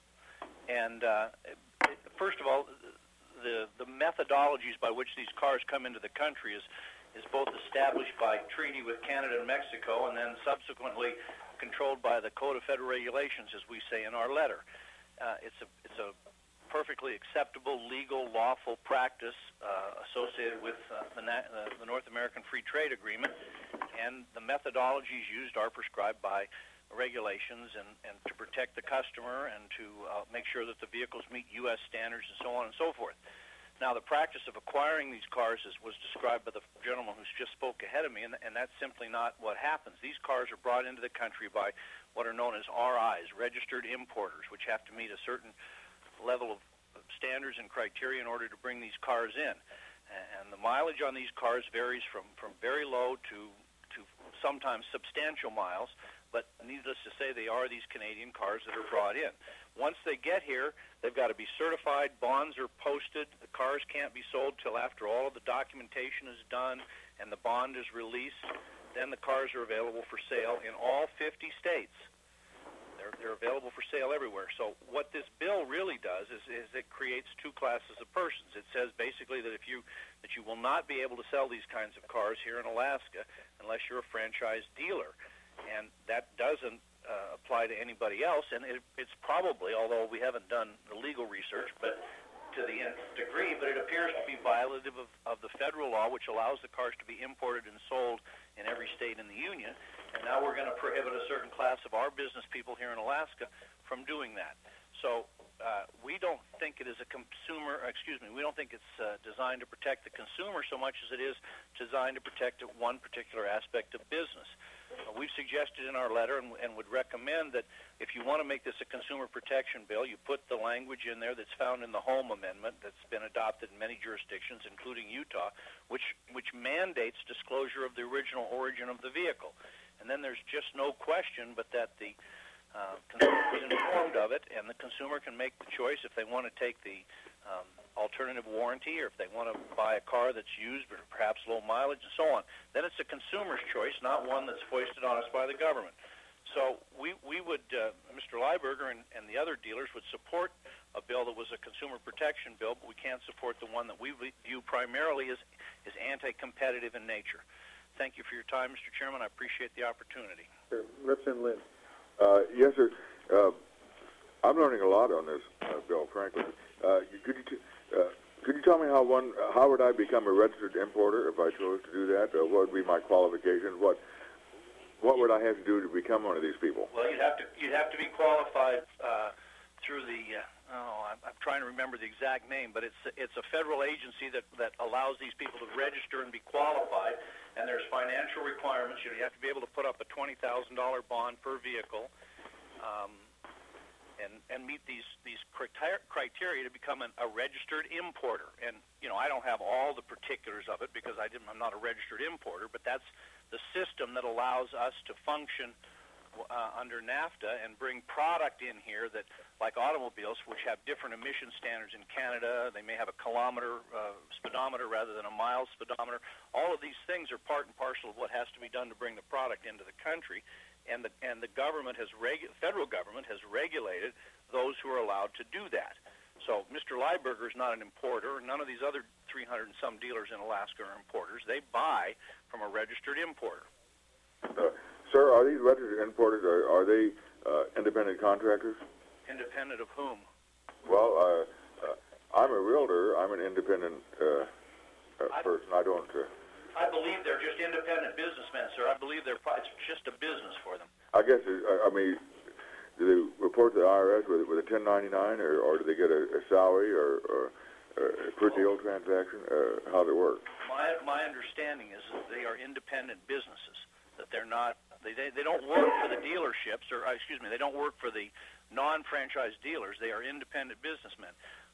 And uh, first of all, the, the methodologies by which these cars come into the country is, is both established by treaty with Canada and Mexico and then subsequently controlled by the Code of Federal Regulations, as we say in our letter. Uh, it's a it's a perfectly acceptable, legal, lawful practice uh, associated with uh, the, Na- uh, the North American Free Trade Agreement, and the methodologies used are prescribed by regulations and, and to protect the customer and to uh, make sure that the vehicles meet U S standards and so on and so forth. Now, the practice of acquiring these cars is, was described by the gentleman who's just spoke ahead of me, and, and that's simply not what happens. These cars are brought into the country by what are known as R Is, registered importers, which have to meet a certain level of standards and criteria in order to bring these cars in. And the mileage on these cars varies from, from very low to, to sometimes substantial miles, but needless to say, they are these Canadian cars that are brought in. Once they get here, they've got to be certified, bonds are posted, the cars can't be sold till after all of the documentation is done and the bond is released. Then the cars are available for sale in all fifty states. They're, they're available for sale everywhere. So what this bill really does is, is it creates two classes of persons. It says basically that if you that you will not be able to sell these kinds of cars here in Alaska unless you're a franchise dealer. And that doesn't uh, apply to anybody else, and it, it's probably, although we haven't done the legal research, but to the nth degree, but it appears to be violative of, of the federal law, which allows the cars to be imported and sold in every state in the Union. And now we're going to prohibit a certain class of our business people here in Alaska from doing that. So uh, we don't think it is a consumer, excuse me, we don't think it's uh, designed to protect the consumer so much as it is designed to protect one particular aspect of business. Uh, we've suggested in our letter and, and would recommend that if you want to make this a consumer protection bill, you put the language in there that's found in the Home Amendment that's been adopted in many jurisdictions, including Utah, which, which mandates disclosure of the original origin of the vehicle. And then there's just no question but that the uh, consumer is informed of it, and the consumer can make the choice if they want to take the um, alternative warranty or if they want to buy a car that's used but perhaps low mileage and so on. Then it's a consumer's choice, not one that's foisted on us by the government. So we, we would, uh, Mister Lieberger and, and the other dealers would support a bill that was a consumer protection bill, but we can't support the one that we view primarily as, as anti-competitive in nature. Thank you for your time, Mister Chairman. I appreciate the opportunity. Sure. Representative Lynn. Uh, yes, sir. Uh, I'm learning a lot on this uh, bill, frankly. Uh, could you t- uh, could you tell me how one uh, how would I become a registered importer if I chose to do that? Uh, what would be my qualifications? What what would I have to do to become one of these people? Well, you'd have to you'd have to be qualified uh, through the, uh, oh, I'm, I'm trying to remember the exact name, but it's it's a federal agency that, that allows these people to register and be qualified, and there's financial requirements. You know, you have to be able to put up a twenty thousand dollars bond per vehicle, um, and and meet these these criteria, criteria to become an, a registered importer. And you know, I don't have all the particulars of it because I didn't, I'm not a registered importer, but that's the system that allows us to function Uh, under NAFTA and bring product in here that, like automobiles, which have different emission standards in Canada. They may have a kilometer uh, speedometer rather than a mile speedometer. All of these things are part and parcel of what has to be done to bring the product into the country, and the and the government has regu- federal government has regulated those who are allowed to do that. So Mister Lieberger is not an importer. None of these other three hundred and some dealers in Alaska are importers. They buy from a registered importer. Uh, Sir, are these registered importers, are, are they uh, independent contractors? Independent of whom? Well, uh, uh, I'm a realtor. I'm an independent uh, uh, person. I don't... Uh, I believe they're just independent businessmen, sir. I believe they're it's just a business for them. I guess, uh, I mean, do they report to the I R S with, with a ten ninety-nine, or, or do they get a, a salary or, or a per deal transaction? Uh, how does it work? My, my understanding is that they are independent businesses, that they're not... They, they, they don't work for the dealerships, or uh, excuse me, they don't work for the non-franchise dealers. They are independent businessmen.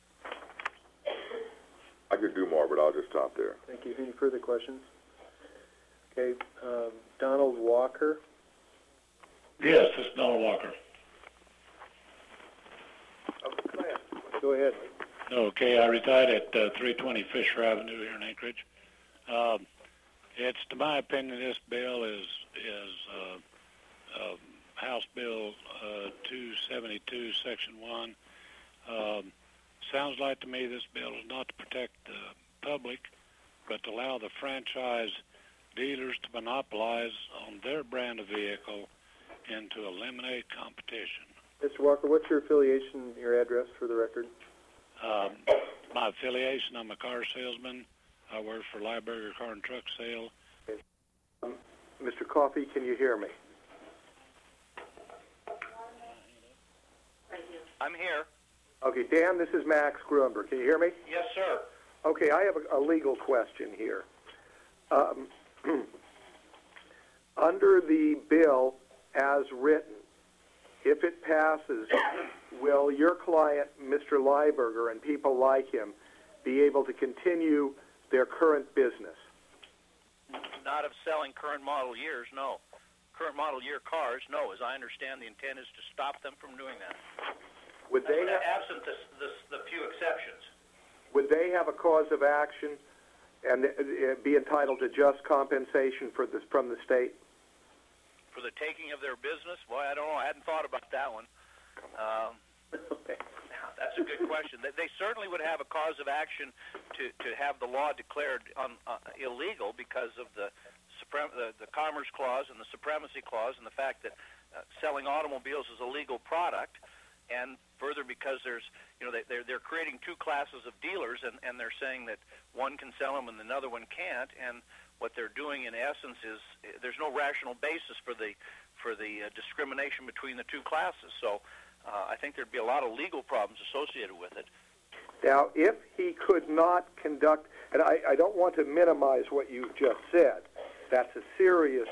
I could do more, but I'll just stop there. Thank you. Any further questions? Okay, um, Donald Walker. Yes, this is Donald Walker. Oh, go ahead. Go ahead. Okay, I reside at uh, three twenty Fisher Avenue here in Anchorage. Um, it's, to my opinion, this bill is is uh, uh, House Bill uh, two seventy-two, Section one. Um, sounds like to me this bill is not to protect the public, but to allow the franchise dealers to monopolize on their brand of vehicle and to eliminate competition. Mister Walker, what's your affiliation, your address for the record? Um, my affiliation, I'm a car salesman. I work for Lieberger Car and Truck Sale. Um, Mister Coffey, can you hear me? I'm here. Okay, Dan, this is Max Grunberg. Can you hear me? Yes, sir. Okay, I have a, a legal question here. Um, under the bill as written, if it passes, will your client, Mister Lieberger, and people like him be able to continue their current business? Not of selling current model years, no. Current model year cars, no. As I understand, the intent is to stop them from doing that. Would they That's have, absent the, the, the few exceptions. would they have a cause of action and uh, be entitled to just compensation for this from the state? For the taking of their business? Boy, I don't know. I hadn't thought about that one. Um, that's a good question. They, they certainly would have a cause of action to, to have the law declared un, uh, illegal because of the, suprem- the the Commerce Clause and the Supremacy Clause and the fact that uh, selling automobiles is a legal product, and further because there's, you know, they, they're, they're creating two classes of dealers, and, and they're saying that one can sell them and another one can't, and what they're doing in essence is there's no rational basis for the for the uh, discrimination between the two classes. So uh, I think there'd be a lot of legal problems associated with it. Now, if he could not conduct, and I, I don't want to minimize what you just said, that's a serious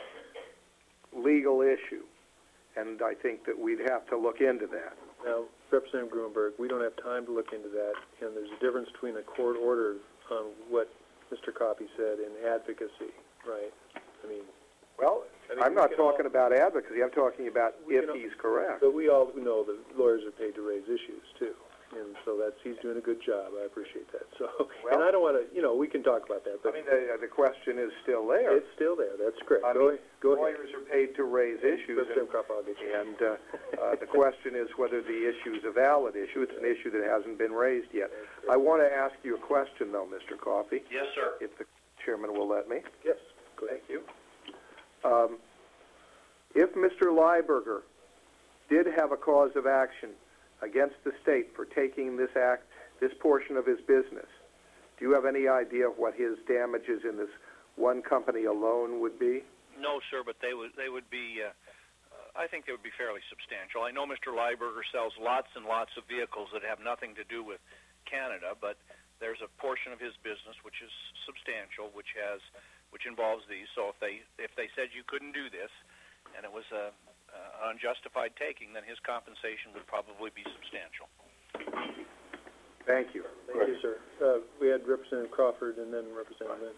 legal issue, and I think that we'd have to look into that. Now, Representative Grunberg, we don't have time to look into that, and there's a difference between a court order on what Mister Coffey said and advocacy, right? I mean, well, I mean, I'm we not can talking all- about advocacy. I'm talking about We if can all- he's correct. but we all know that lawyers are paid to raise issues too, and so that's he's doing a good job. I appreciate that. So, and Well- I don't want to, you know, we can talk about that, I but mean, the, the question is still there. it's still there. That's correct. I Go, mean, go ahead. lawyers are paid to raise issues, Representative and, Kopp, I'll get you. and uh, uh, the question is whether the issue is a valid issue. It's an issue that hasn't been raised yet. I want to ask you a question, though, Mister Coffey, Yes, sir. if the chairman will let me. Yes. Go ahead. Thank you. Um, if Mister Lieberger did have a cause of action against the state for taking this act, this portion of his business, do you have any idea of what his damages in this one company alone would be? No, sir, but they would they would be. Uh, I think they would be fairly substantial. I know Mister Lieberger sells lots and lots of vehicles that have nothing to do with Canada, but there's a portion of his business which is substantial, which has, which involves these. So if they if they said you couldn't do this, and it was a uh, unjustified taking, then his compensation would probably be substantial. Thank you. Thank you, sir. Uh, we had Representative Crawford and then Representative Lynn.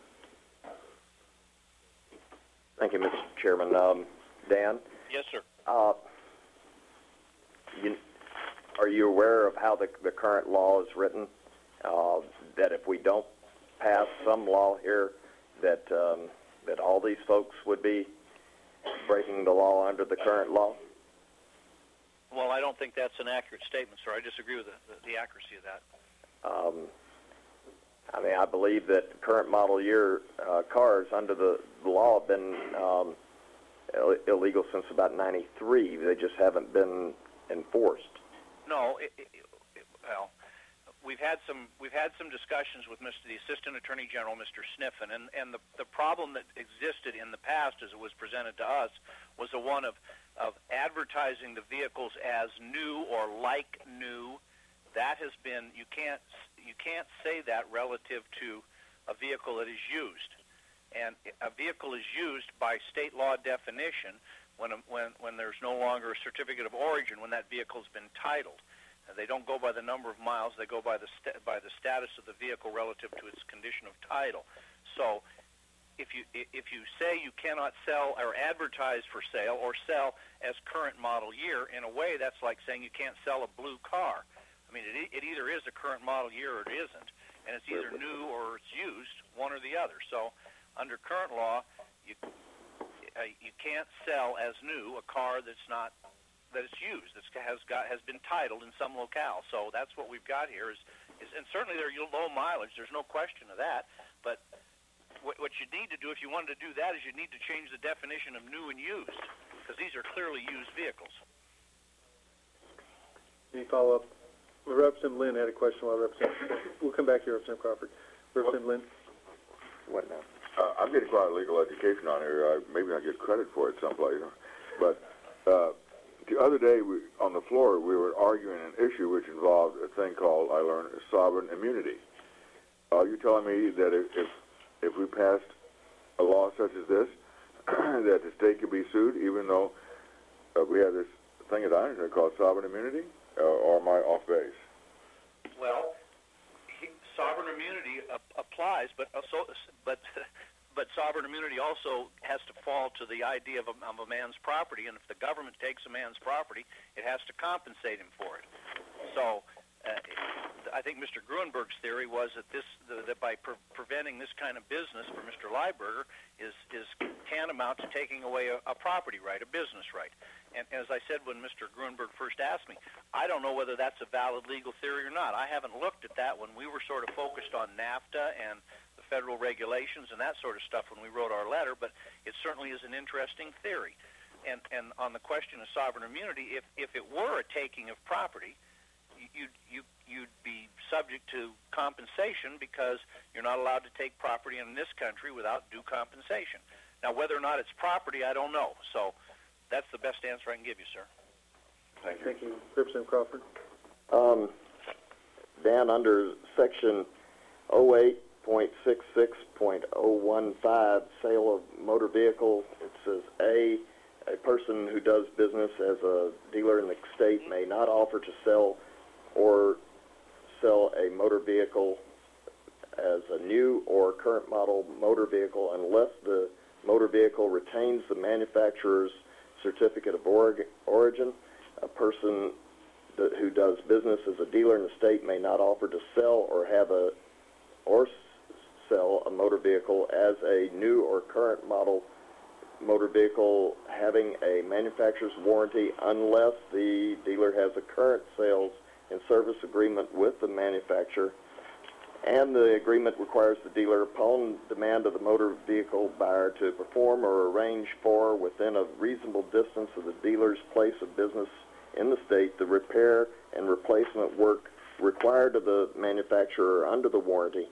Thank you, Mister Chairman. Um, Dan? Yes, sir. Uh, you, are you aware of how the, the current law is written? Uh, that if we don't pass some law here, that um, that all these folks would be breaking the law under the current law? Well, I don't think that's an accurate statement, sir. I disagree with the, the, the accuracy of that. Um, I mean, I believe that current model year uh, cars under the, the law have been um, Ill- illegal since about ninety-three. They just haven't been enforced. No, it, it, it, well, we've had some we've had some discussions with Mister the Assistant Attorney General, Mister Sniffen, and and the the problem that existed in the past, as it was presented to us, was a one of of advertising the vehicles as new or like new. That has been you can't you can't say that relative to a vehicle that is used. And a vehicle is used by state law definition when, when, when there's no longer a certificate of origin, when that vehicle's been titled. And they don't go by the number of miles, they go by the, st- by the status of the vehicle relative to its condition of title. So if you, if you say you cannot sell or advertise for sale or sell as current model year, in a way that's like saying you can't sell a blue car. I mean, it, it either is a current model year or it isn't. And it's either new or it's used, one or the other. So under current law, you uh, you can't sell as new a car that's not that it's used, that has got has been titled in some locale. So that's what we've got here. Is, is and certainly they're low mileage. There's no question of that. But what, what you need to do, if you wanted to do that, is you need to change the definition of new and used, because these are clearly used vehicles. Any follow up? Well, Representative Lynn had a question while Representative. We'll come back here, Representative Crawford. Representative Lynn. What now? Uh, I'm getting quite a legal education on here. Uh, maybe I get credit for it someplace. But uh, the other day we, on the floor, we were arguing an issue which involved a thing called, I learned, sovereign immunity. Are you telling me that if if, if we passed a law such as this, that the state could be sued, even though uh, we have this thing at Ironton called sovereign immunity, uh, or am I off base? Well, he, sovereign immunity uh, applies, but also, but but sovereign immunity also has to fall to the idea of a, of a man's property, and if the government takes a man's property, it has to compensate him for it. So, uh, I think Mister Gruenberg's theory was that this the, that by pre- preventing this kind of business for Mister Lieberger is is tantamount to taking away a, a property right, a business right. And as I said when Mister Gruenberg first asked me, I don't know whether that's a valid legal theory or not. I haven't looked at that when we were sort of focused on NAFTA and the federal regulations and that sort of stuff when we wrote our letter, but it certainly is an interesting theory. And and on the question of sovereign immunity, if, if it were a taking of property, you you you'd be subject to compensation because you're not allowed to take property in this country without due compensation. Now, whether or not it's property, I don't know. So that's the best answer I can give you, sir. Thank you. Thank you. Representative Crawford. Um, Dan, under section oh eight point six six point oh one five, sale of motor vehicle, it says A, a person who does business as a dealer in the state may not offer to sell or sell a motor vehicle as a new or current model motor vehicle unless the motor vehicle retains the manufacturer's certificate of orig- origin. A person th- who does business as a dealer in the state may not offer to sell or have a or s- sell a motor vehicle as a new or current model motor vehicle having a manufacturer's warranty unless the dealer has a current sales and service agreement with the manufacturer, and the agreement requires the dealer, upon demand of the motor vehicle buyer, to perform or arrange for, within a reasonable distance of the dealer's place of business in the state, the repair and replacement work required of the manufacturer under the warranty.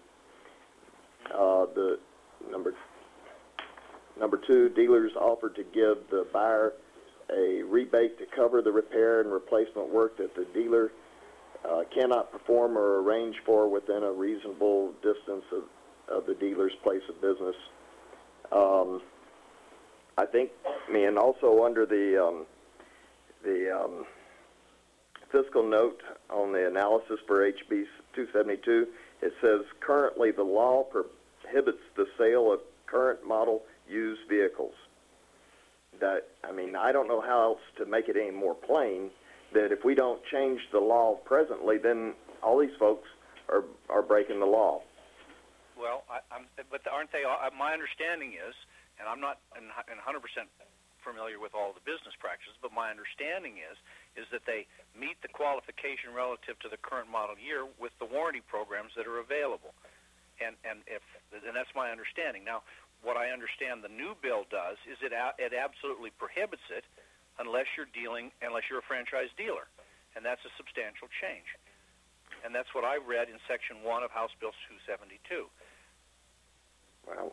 Uh, the number number two, dealers offer to give the buyer a rebate to cover the repair and replacement work that the dealer uh, cannot perform or arrange for within a reasonable distance of, of the dealer's place of business. Um, I think, I mean, also under the um, the um, fiscal note on the analysis for H B two seventy-two, it says currently the law prohibits the sale of current model used vehicles. That, I mean, I don't know how else to make it any more plain that if we don't change the law presently, then all these folks are are breaking the law. Well, I, I'm, but aren't they? Uh, my understanding is, and I'm not in, in one hundred percent familiar with all the business practices, but my understanding is, is that they meet the qualification relative to the current model year with the warranty programs that are available, and and if and that's my understanding. Now, what I understand the new bill does is it a, it absolutely prohibits it unless you're dealing unless you're a franchise dealer, and that's a substantial change, and that's what I read in Section One of House Bill two seventy-two. Well,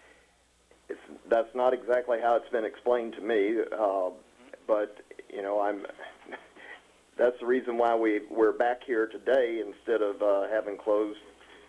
it's, that's not exactly how it's been explained to me, uh, but, you know, I'm. That's the reason why we, we're back here today instead of uh, having closed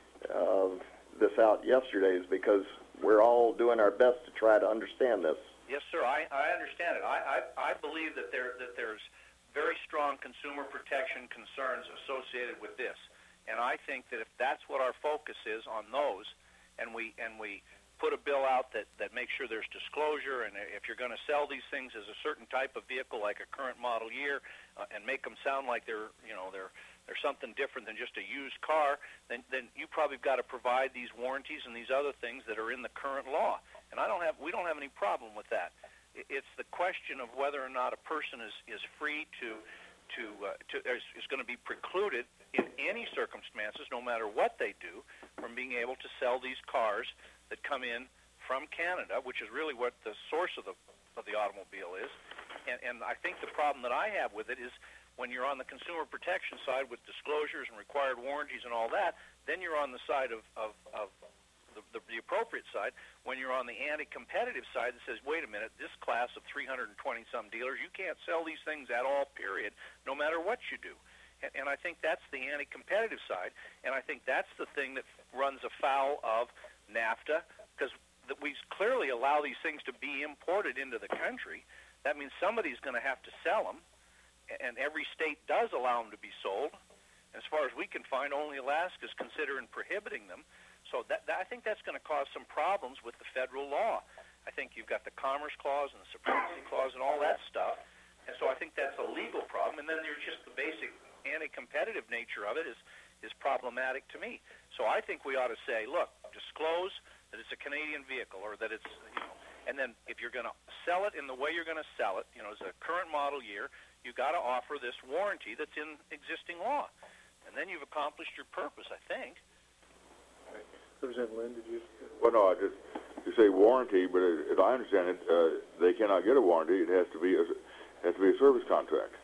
uh, this out yesterday, is because we're all doing our best to try to understand this. Yes, sir, I, I understand it. I, I, I believe that there that there's very strong consumer protection concerns associated with this, and I think that if that's what our focus is on those, and we and we put a bill out that, that makes sure there's disclosure, and if you're going to sell these things as a certain type of vehicle, like a current model year, uh, and make them sound like they're, you know, they're they're something different than just a used car, then then you probably got to provide these warranties and these other things that are in the current law. And I don't have we don't have any problem with that. It's the question of whether or not a person is, is free to to uh, to is, is going to be precluded in any circumstances, no matter what they do, from being able to sell these cars that come in from Canada, which is really what the source of the of the automobile is. And, and I think the problem that I have with it is when you're on the consumer protection side with disclosures and required warranties and all that, then you're on the side of, of, of the, the, the appropriate side. When you're on the anti-competitive side that says, wait a minute, this class of three hundred twenty some dealers, you can't sell these things at all, period, no matter what you do. And, and I think that's the anti-competitive side, and I think that's the thing that runs afoul of NAFTA, because that we clearly allow these things to be imported into the country. That means somebody's going to have to sell them, and every state does allow them to be sold. As far as we can find, only Alaska is considering prohibiting them. So that, that, I think that's going to cause some problems with the federal law. I think you've got the Commerce Clause and the Supremacy Clause and all that stuff, and so I think that's a legal problem. And then there's just the basic anti-competitive nature of it is is problematic to me. So I think we ought to say, look, disclose that it's a Canadian vehicle, or that it's, you know, and then if you're going to sell it in the way you're going to sell it, you know, as a current model year, you got to offer this warranty that's in existing law, and then you've accomplished your purpose, I think. Representative Lynn, did you? Well, no, I just you say warranty, but as I understand it, uh, they cannot get a warranty. It has to be a, has to be a service contract.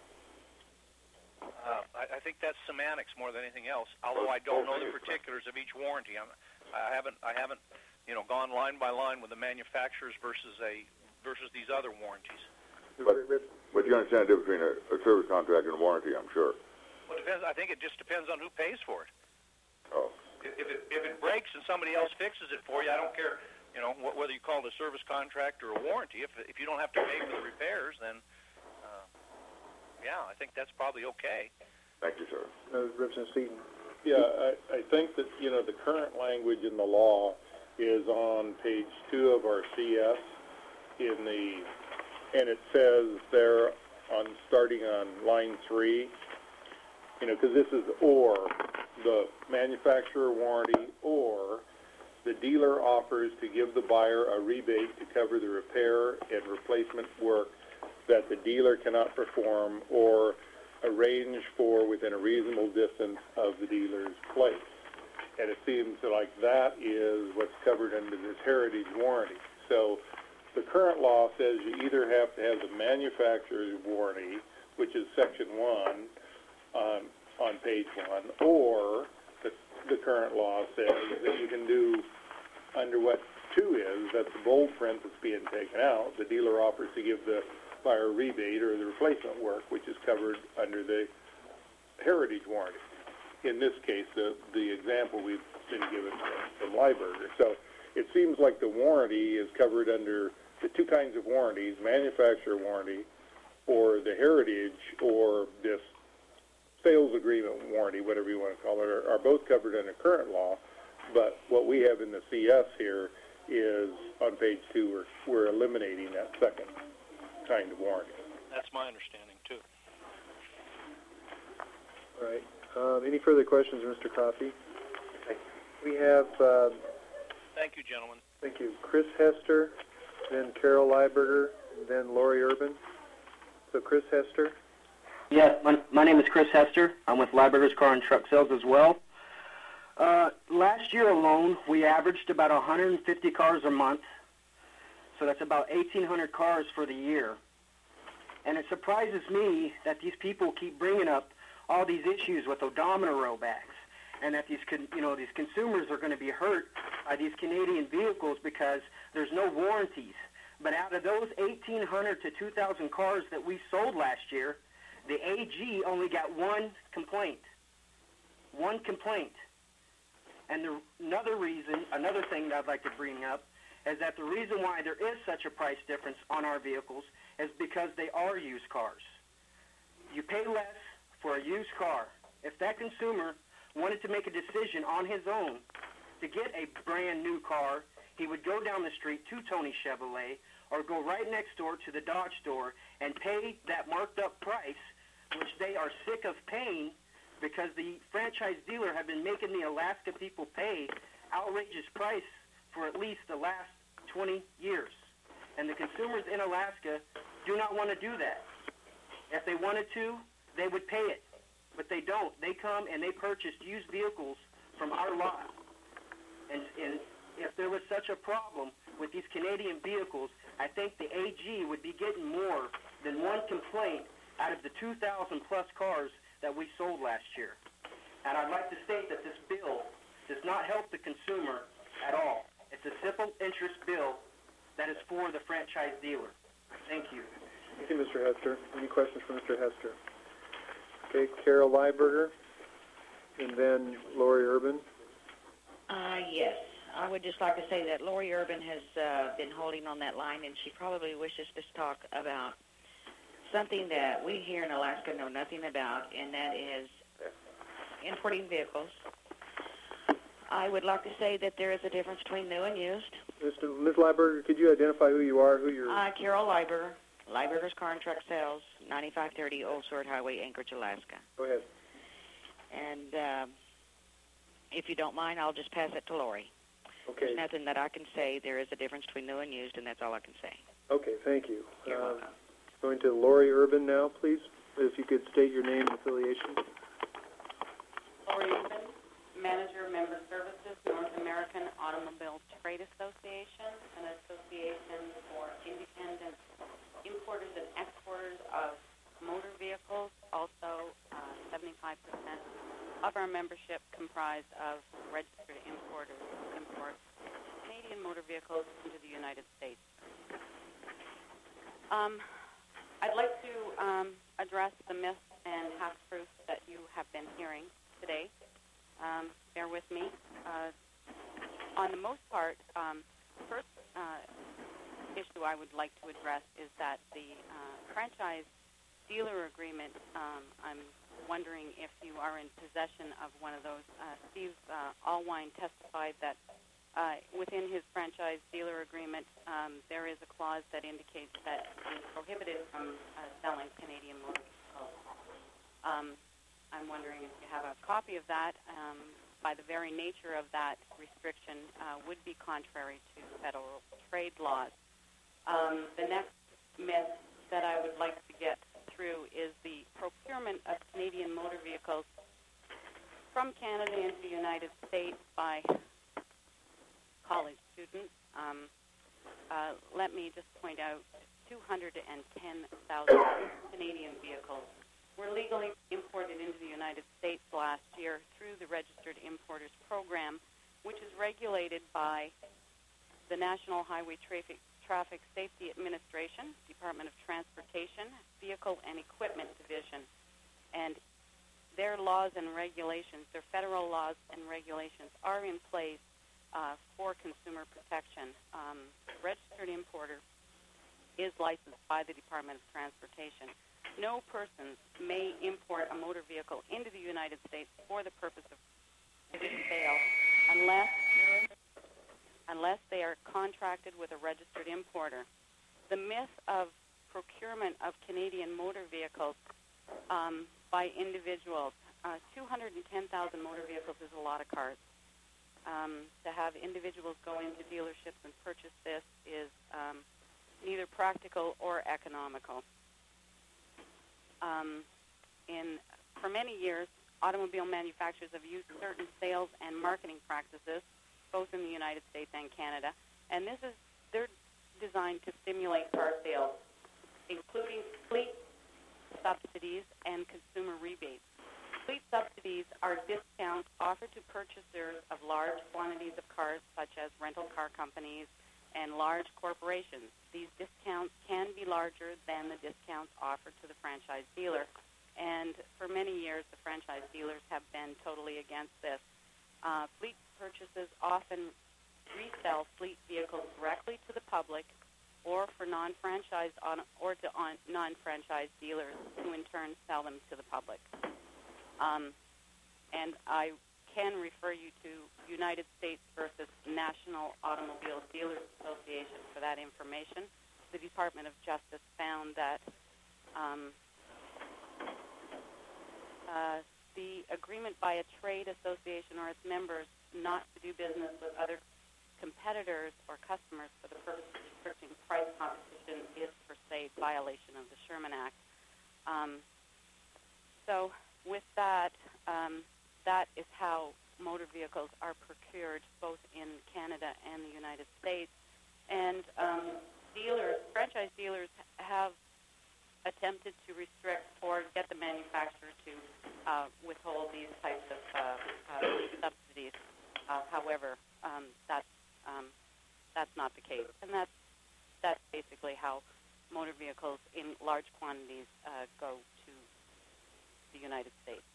Uh, I, I think that's semantics more than anything else. Although I don't know the particulars of each warranty, I'm, I haven't, I haven't, you know, gone line by line with the manufacturers versus a versus these other warranties. But, but you understand the difference between a, a service contract and a warranty, I'm sure. Well, it depends. I think it just depends on who pays for it. Oh. If it if it breaks and somebody else fixes it for you, I don't care, you know, wh- whether you call it a service contract or a warranty. If if you don't have to pay for the repairs, then. Yeah, I think that's probably okay. Thank you, sir. Uh, Representative Seaton. Yeah, I, I think that, you know, the current language in the law is on page two of our C S in the, and it says there on, starting on line three, you know, because this is or, the manufacturer warranty, or the dealer offers to give the buyer a rebate to cover the repair and replacement work that the dealer cannot perform or arrange for within a reasonable distance of the dealer's place. And it seems like that is what's covered under this heritage warranty. So the current law says you either have to have the manufacturer's warranty, which is section one on, on page one, or the, the current law says that you can do under what two is, that's the bold print that's being taken out, the dealer offers to give the by our rebate or the replacement work, which is covered under the heritage warranty. In this case, the, the example we've been given from, from Lieberger. So it seems like the warranty is covered under the two kinds of warranties, manufacturer warranty or the heritage or this sales agreement warranty, whatever you want to call it, are, are both covered under current law. But what we have in the C S here is on page two, we're, we're eliminating that second kind of warranty. That's my understanding, too. All right. Um, any further questions, Mister Coffey? We have, uh, Thank you, gentlemen. thank you, Chris Hester, then Carol Lieberger, then Lori Urban. So Chris Hester. Yes, my, my name is Chris Hester. I'm with Lieberger's Car and Truck Sales as well. Uh, last year alone, we averaged about one hundred fifty cars a month, so that's about eighteen hundred cars for the year. And it surprises me that these people keep bringing up all these issues with odometer rollbacks, and that these, con- you know, these consumers are going to be hurt by these Canadian vehicles because there's no warranties. But out of those eighteen hundred to two thousand cars that we sold last year, the A G only got one complaint. One complaint. And the, another reason, another thing that I'd like to bring up is that the reason why there is such a price difference on our vehicles is because they are used cars. You pay less for a used car. If that consumer wanted to make a decision on his own to get a brand new car, he would go down the street to Tony Chevrolet or go right next door to the Dodge store and pay that marked up price, which they are sick of paying because the franchise dealer have been making the Alaska people pay outrageous price for at least the last twenty years. And the consumers in Alaska do not want to do that. If they wanted to, they would pay it. But they don't. They come and they purchase used vehicles from our lot. And, and if there was such a problem with these Canadian vehicles, I think the A G would be getting more than one complaint out of the two thousand plus cars that we sold last year. And I'd like to state that this bill does not help the consumer at all. It's a simple interest bill that is for the franchise dealer. Thank you. Thank you, Mister Hester. Any questions for Mister Hester? Okay, Carol Lieberger, and then Lori Urban. Uh, yes. I would just like to say that Lori Urban has uh, been holding on that line, and she probably wishes to talk about something that we here in Alaska know nothing about, and that is importing vehicles. I would like to say that there is a difference between new and used. Mister Miz Lieberger, could you identify who you are, who you're... Uh, Carol Lieberger, Lieberger's Car and Truck Sales, ninety-five thirty Old Sword Highway, Anchorage, Alaska. Go ahead. And uh, if you don't mind, I'll just pass it to Lori. Okay. There's nothing that I can say. There is a difference between new and used, and that's all I can say. Okay, thank you. You're um, welcome. Going to Lori Urban now, please. If you could state your name and affiliation. Lori Urban, Manager, Member Services, North American Automobile Trade Association, an association for independent importers and exporters of motor vehicles. Also, uh, seventy-five percent of our membership comprised of registered importers who import Canadian motor vehicles into the United States. Um, I'd like to um, address the myths and half-truths that you have been hearing today. Um, bear with me. Uh, on the most part, um, the first uh, issue I would like to address is that the uh, franchise dealer agreement, um, I'm wondering if you are in possession of one of those. Uh, Steve uh, Allwine testified that uh, within his franchise dealer agreement, um, there is a clause that indicates that he is prohibited from uh, selling Canadian motor vehicles. Um, I'm wondering if you have a copy of that. Um, by the very nature of that restriction, uh, would be contrary to federal trade laws. Um, the next myth that I would like to get through is the procurement of Canadian motor vehicles from Canada into the United States by college students. Um, uh, let me just point out two hundred ten thousand Canadian vehicles were legally imported into the United States last year through the Registered Importers Program, which is regulated by the National Highway Traffic, Traffic Safety Administration, Department of Transportation, Vehicle and Equipment Division. And their laws and regulations, their federal laws and regulations are in place uh, for consumer protection. Um, registered importer is licensed by the Department of Transportation. No persons may import a motor vehicle into the United States for the purpose of sale unless unless they are contracted with a registered importer. The myth of procurement of Canadian motor vehicles um, by individuals, uh, two hundred ten thousand motor vehicles is a lot of cars. Um, to have individuals go into dealerships and purchase this is um, neither practical or economical. Um, in, for many years, automobile manufacturers have used certain sales and marketing practices, both in the United States and Canada, and this is they're designed to stimulate car sales, including fleet subsidies and consumer rebates. Fleet subsidies are discounts offered to purchasers of large quantities of cars, such as rental car companies and large corporations. These discounts can be larger than the discounts offered to the franchise dealer, and for many years, the franchise dealers have been totally against this. Uh, fleet purchases often resell fleet vehicles directly to the public or for non-franchise on, or to on, non-franchise dealers who in turn sell them to the public. Um, and I can refer you to United States versus National Automobile Dealers Association for that information. The Department of Justice found that um, uh, the agreement by a trade association or its members not to do business with other competitors or customers for the purpose of restricting price competition is per se violation of the Sherman Act. Um, so with that, um, that is how motor vehicles are procured both in Canada and the United States. And um, dealers, franchise dealers have attempted to restrict or get the manufacturer to uh, withhold these types of uh, uh, subsidies. Uh, however, um, that's um, that's not the case, and that's that's basically how motor vehicles in large quantities uh, go to the United States.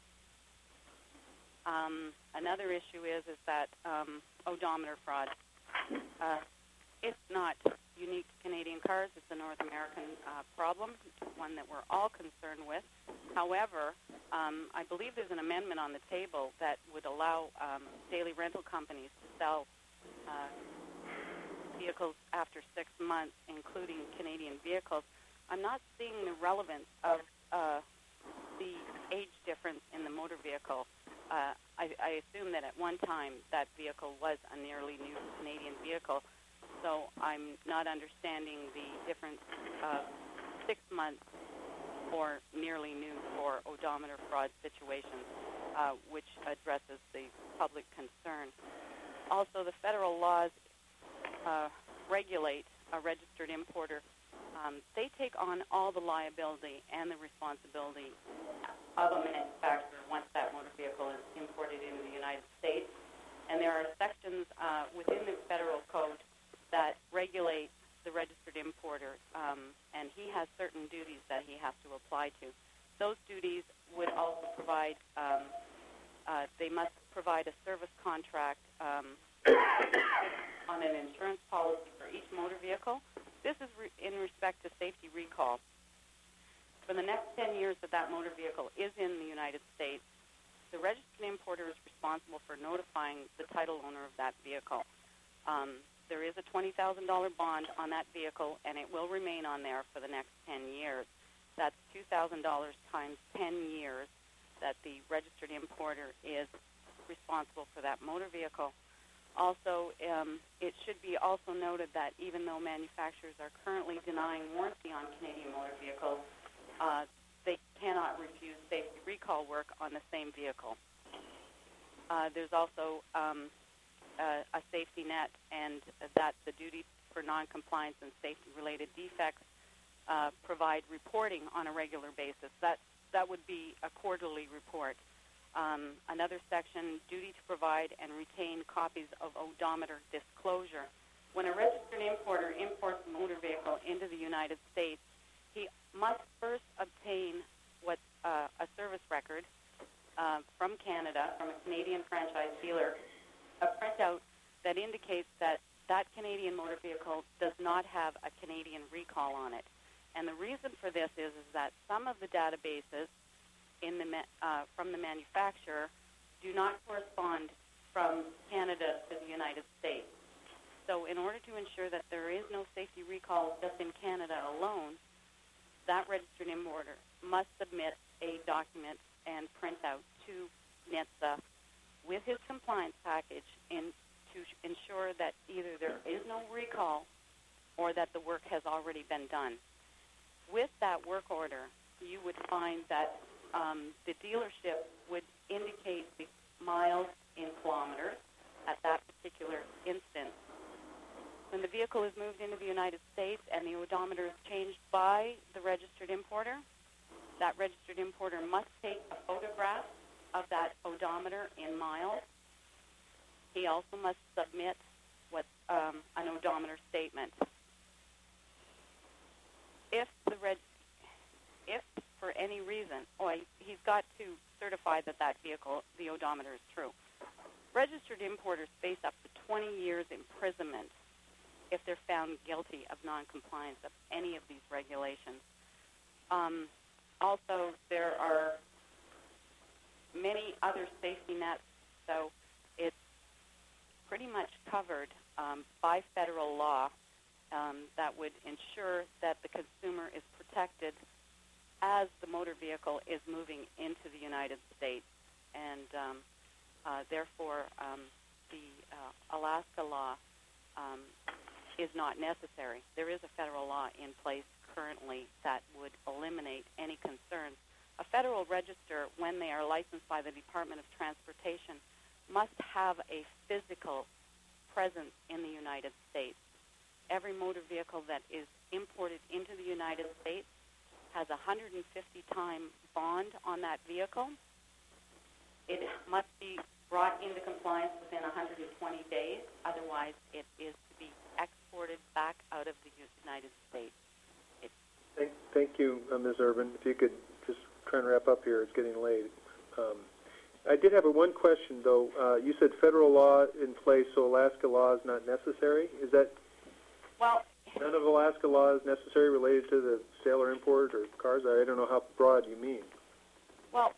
Um, another issue is is that um, odometer fraud. Uh, it's not unique to Canadian cars. It's a North American uh, problem, one that we're all concerned with. However, um, I believe there's an amendment on the table that would allow um, daily rental companies to sell uh, vehicles after six months, including Canadian vehicles. I'm not seeing the relevance of uh, the age difference in the motor vehicle. Uh, I, I assume that at one time that vehicle was a nearly new Canadian vehicle, so I'm not understanding the difference of six months or nearly new for odometer fraud situations, uh, which addresses the public concern. Also, the federal laws uh, regulate a registered importer. Um, they take on all the liability and the responsibility of a manufacturer once that motor vehicle is imported into the United States. And there are sections uh, within the federal code that regulate the registered importer, um, and he has certain duties that he has to apply to. Those duties would also provide, um, uh, they must provide a service contract um, on an insurance policy for each motor vehicle. This is re- in respect to safety recall. For the next ten years that that motor vehicle is in the United States, the registered importer is responsible for notifying the title owner of that vehicle. Um, there is a twenty thousand dollars bond on that vehicle, and it will remain on there for the next ten years. That's two thousand dollars times ten years that the registered importer is responsible for that motor vehicle. Also, um, it should be also noted that even though manufacturers are currently denying warranty on Canadian motor vehicles, uh, they cannot refuse safety recall work on the same vehicle. Uh, there's also um, uh, a safety net, and that the duty for noncompliance and safety-related defects uh, provide reporting on a regular basis. That that would be a quarterly report. Um, another section, duty to provide and retain copies of odometer disclosure. when a registered importer imports a motor vehicle into the United States, he must first obtain what uh, a service record uh, from Canada, from a Canadian franchise dealer, a printout that indicates that that Canadian motor vehicle does not have a Canadian recall on it. And the reason for this is, is that some of the databases in the ma- uh, from the manufacturer do not correspond from Canada to the United States. So in order to ensure that there is no safety recall just in Canada alone, that registered importer must submit a document and printout to N H T S A with his compliance package in, to ensure that either there is no recall or that the work has already been done. With that work order, you would find that um, the dealership would indicate the miles in kilometers at that particular instance. When the vehicle is moved into the United States and the odometer is changed by the registered importer, that registered importer must take a photograph of that odometer in miles. He also must submit what um, an odometer statement. If the reg- if for any reason, oh, he's got to certify that that vehicle, the odometer is true. Registered importers face up to twenty years imprisonment if they're found guilty of noncompliance of any of these regulations. Um, also, there are many other safety nets, so it's pretty much covered um, by federal law um, that would ensure that the consumer is protected as the motor vehicle is moving into the United States. And um, uh, therefore, um, the uh, Alaska law um, is not necessary. There is a federal law in place currently that would eliminate any concerns. A federal register, when they are licensed by the Department of Transportation, must have a physical presence in the United States. Every motor vehicle that is imported into the United States has a one hundred fifty time bond on that vehicle. It must be brought into compliance within one hundred twenty days. Otherwise, it is to be exported back out of the United States. It Thank, thank you, uh, Miz Urban. If you could just try and wrap up here, it's getting late. Um, I did have a one question, though. Uh, you said federal law in place, so Alaska law is not necessary. Is that well? None of Alaska law is necessary related to the sale or import or cars? I don't know how broad you mean. Well,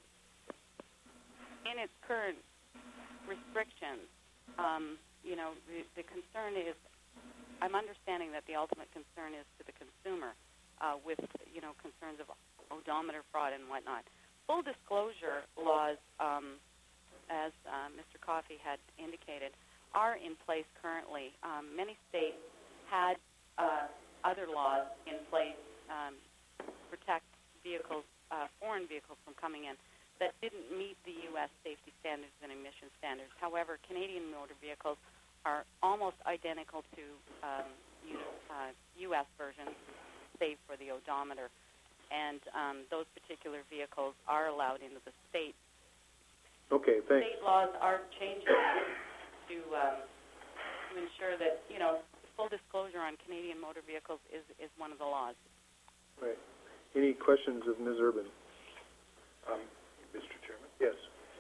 in its current restrictions, um, you know, the, the concern is, I'm understanding that the ultimate concern is to the consumer uh, with, you know, concerns of odometer fraud and whatnot. Full disclosure laws, um, as uh, Mister Coffey had indicated, are in place currently. Um, many states had uh, other laws in place um, to protect vehicles, uh, foreign vehicles from coming in that didn't meet the U S safety standards and emission standards. However, Canadian motor vehicles are almost identical to um, U, uh, U S versions, save for the odometer. And um, those particular vehicles are allowed into the state. Okay, thanks. State laws are changing to um, to ensure that, you know, full disclosure on Canadian motor vehicles is, is one of the laws. Right. Any questions of Miz Urban? Um, Mister Chairman? Yes.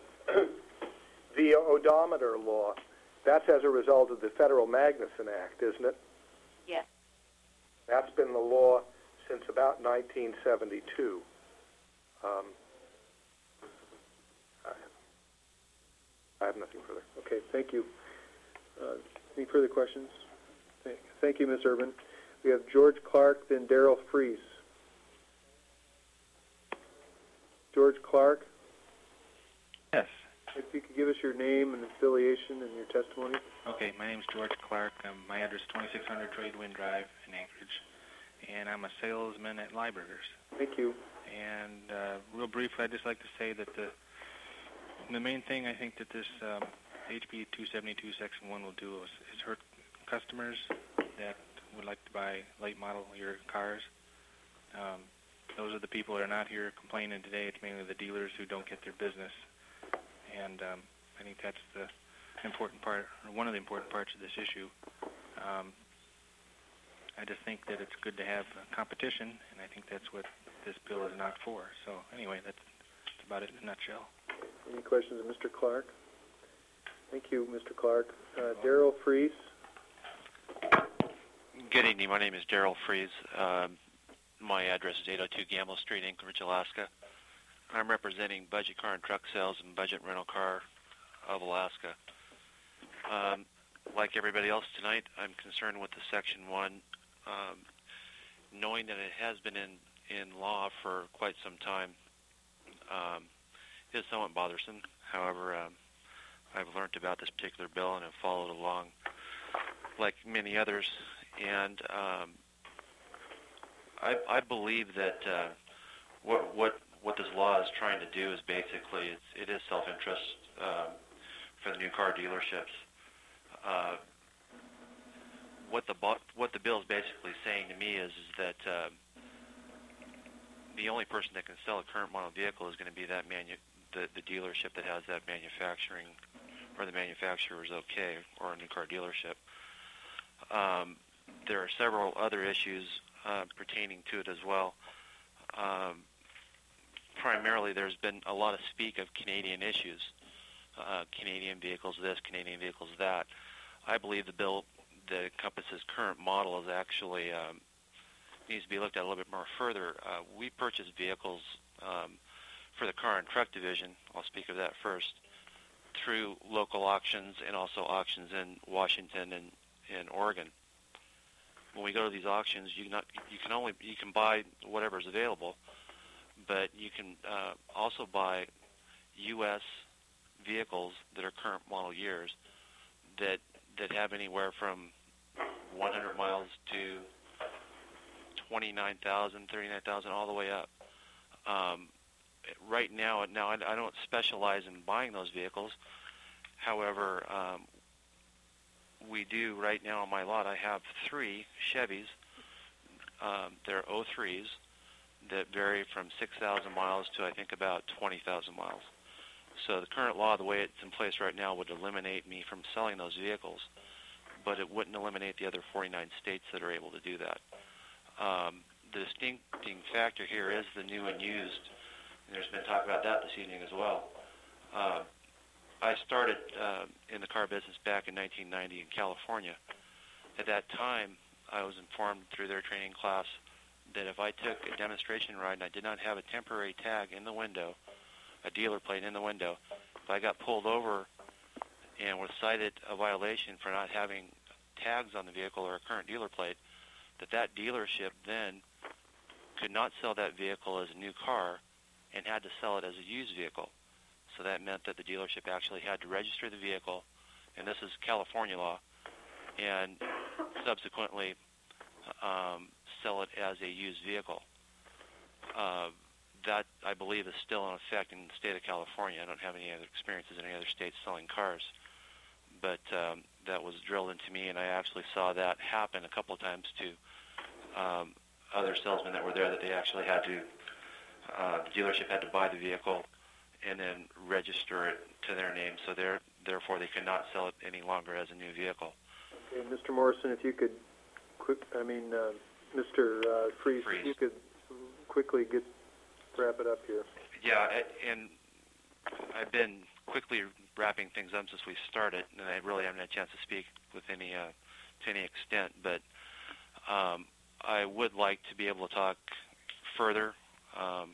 The odometer law, that's as a result of the Federal Magnuson Act, isn't it? Yes. That's been the law since about nineteen seventy-two. Um, I, I have nothing further. Okay, thank you. Uh, any further questions? Thank, thank you, Miz Urban. We have George Clark, then Daryl Fries. George Clark? Yes. If you could give us your name and affiliation and your testimony. Okay, my name is George Clark. Um, my address is twenty-six hundred Tradewind Drive in Anchorage, and I'm a salesman at Lieberger's. Thank you. And uh, real briefly, I'd just like to say that the the main thing I think that this um, H B two seventy-two Section one will do is, is hurt customers that would like to buy late model year cars. Um, those are the people that are not here complaining today. It's mainly the dealers who don't get their business. And um, I think that's the important part, or one of the important parts of this issue. Um, I just think that it's good to have uh, competition, and I think that's what this bill is not for. So anyway, that's, that's about it in a nutshell. Any questions of Mister Clark? Thank you, Mister Clark. Uh, Darrell Fries. Good evening. My name is Darrell Fries. Um, my address is eight oh two Gamble Street, Anchorage, Alaska. I'm representing Budget Car and Truck Sales and Budget Rental Car of Alaska. Um, like everybody else tonight, I'm concerned with the Section one. Um, knowing that it has been in, in law for quite some time um, is somewhat bothersome. However, um, I've learned about this particular bill and have followed along like many others. And um, I, I believe that uh, what, what, what this law is trying to do is basically it's, it is self-interest um, for the new car dealerships. Uh, what the what the bill is basically saying to me is, is that uh, the only person that can sell a current model vehicle is going to be that manu- the, the dealership that has that manufacturing, or the manufacturer's okay, or a new car dealership. Um, there are several other issues uh, pertaining to it as well. Um, primarily, there's been a lot of speak of Canadian issues, uh, Canadian vehicles this, Canadian vehicles that. I believe the bill that encompasses current model is actually um, needs to be looked at a little bit more further. Uh, we purchase vehicles um, for the car and truck division, I'll speak of that first, through local auctions and also auctions in Washington and in Oregon. When we go to these auctions, you not you can only you can buy whatever is available, but you can uh, also buy U S vehicles that are current model years that that have anywhere from one hundred miles to twenty-nine thousand, thirty-nine thousand, all the way up. Um, right now, now I, I don't specialize in buying those vehicles. However, um, we do right now on my lot. I have three Chevys. Um, they're oh threes that vary from six thousand miles to I think about twenty thousand miles. So the current law, the way it's in place right now, would eliminate me from selling those vehicles, but it wouldn't eliminate the other forty-nine states that are able to do that. Um, the distincting factor here is the new and used, and there's been talk about that this evening as well. Uh, I started uh, in the car business back in nineteen ninety in California. At that time, I was informed through their training class that if I took a demonstration ride and I did not have a temporary tag in the window, a dealer plate in the window, if I got pulled over and was cited a violation for not having tags on the vehicle or a current dealer plate, that that dealership then could not sell that vehicle as a new car and had to sell it as a used vehicle. So that meant that the dealership actually had to register the vehicle, and this is California law, and subsequently um, sell it as a used vehicle. Uh, that, I believe, is still in effect in the state of California. I don't have any other experiences in any other states selling cars, but um, that was drilled into me, and I actually saw that happen a couple of times to um, other salesmen that were there, that they actually had to, uh, the dealership had to buy the vehicle and then register it to their name, so they're, therefore they could not sell it any longer as a new vehicle. Okay, Mister Morrison, if you could quick, I mean, uh, Mister Uh, Fries, if you could quickly get wrap it up here. Yeah, and I've been quickly wrapping things up since we started, and I really haven't had a chance to speak with any uh, to any extent, but um, I would like to be able to talk further. Um,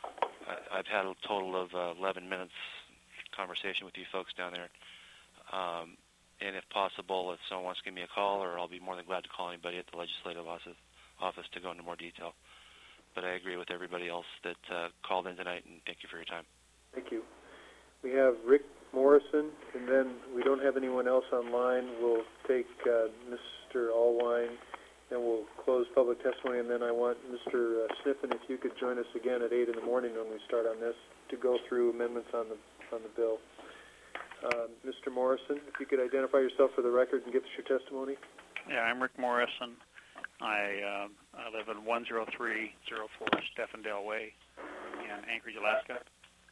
I, I've had a total of uh, eleven minutes conversation with you folks down there, um, and if possible, if someone wants to give me a call, or I'll be more than glad to call anybody at the legislative office, office to go into more detail. But I agree with everybody else that uh, called in tonight, and thank you for your time. Thank you. We have Rick Morrison, and then we don't have anyone else online. We'll take uh, Mister Allwine, and we'll close public testimony, and then I want Mister Uh, Sniffen, if you could join us again at eight in the morning when we start on this, to go through amendments on the on the bill. Uh, Mister Morrison, if you could identify yourself for the record and give us your testimony. Yeah, I'm Rick Morrison. I, uh, I live at one oh three oh four Steffendale Way in Anchorage, Alaska.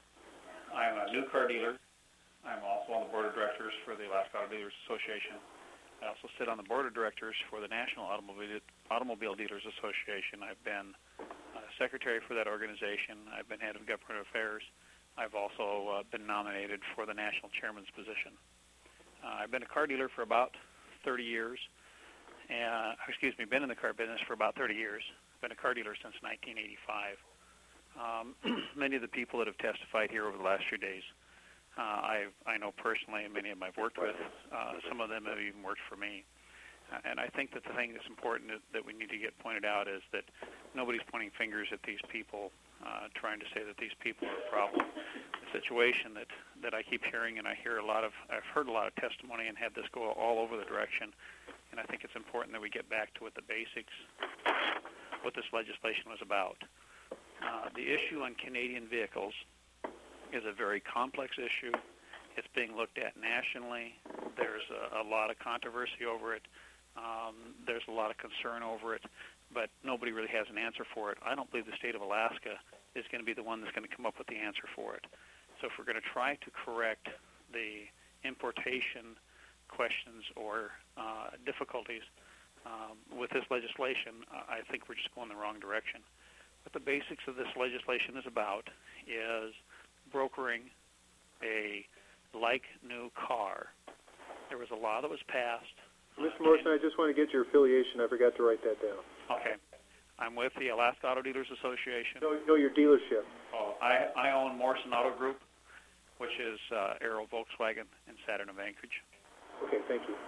I'm a new car dealer. I'm also on the board of directors for the Alaska Auto Dealers Association. I also sit on the board of directors for the National Automobile Automobile Dealers Association. I've been uh, secretary for that organization. I've been head of government affairs. I've also uh, been nominated for the national chairman's position. Uh, I've been a car dealer for about thirty years. Uh, excuse me, been in the car business for about thirty years. I've been a car dealer since nineteen eighty-five. Um, many of the people that have testified here over the last few days, uh, I I know personally, and many of them I've worked with. Uh, some of them have even worked for me. Uh, and I think that the thing that's important that, that we need to get pointed out is that nobody's pointing fingers at these people, uh, trying to say that these people are a problem. The situation that, that I keep hearing, and I hear a lot of, I've heard a lot of testimony and had this go all over the direction, and I think it's important that we get back to what the basics, what this legislation was about. Uh, the issue on Canadian vehicles is a very complex issue. It's being looked at nationally. There's a, a lot of controversy over it. Um, there's a lot of concern over it, but nobody really has an answer for it. I don't believe the state of Alaska is going to be the one that's going to come up with the answer for it. So if we're going to try to correct the importation questions or uh, difficulties um, with this legislation, I think we're just going the wrong direction. What the basics of this legislation is about is brokering a like-new car. There was a law that was passed. Mister Morrison, I just want to get your affiliation. I forgot to write that down. Okay. I'm with the Alaska Auto Dealers Association. No, no, your dealership. Oh, I, I own Morrison Auto Group, which is uh, Arrow Volkswagen in Saturn of Anchorage. Okay, thank you.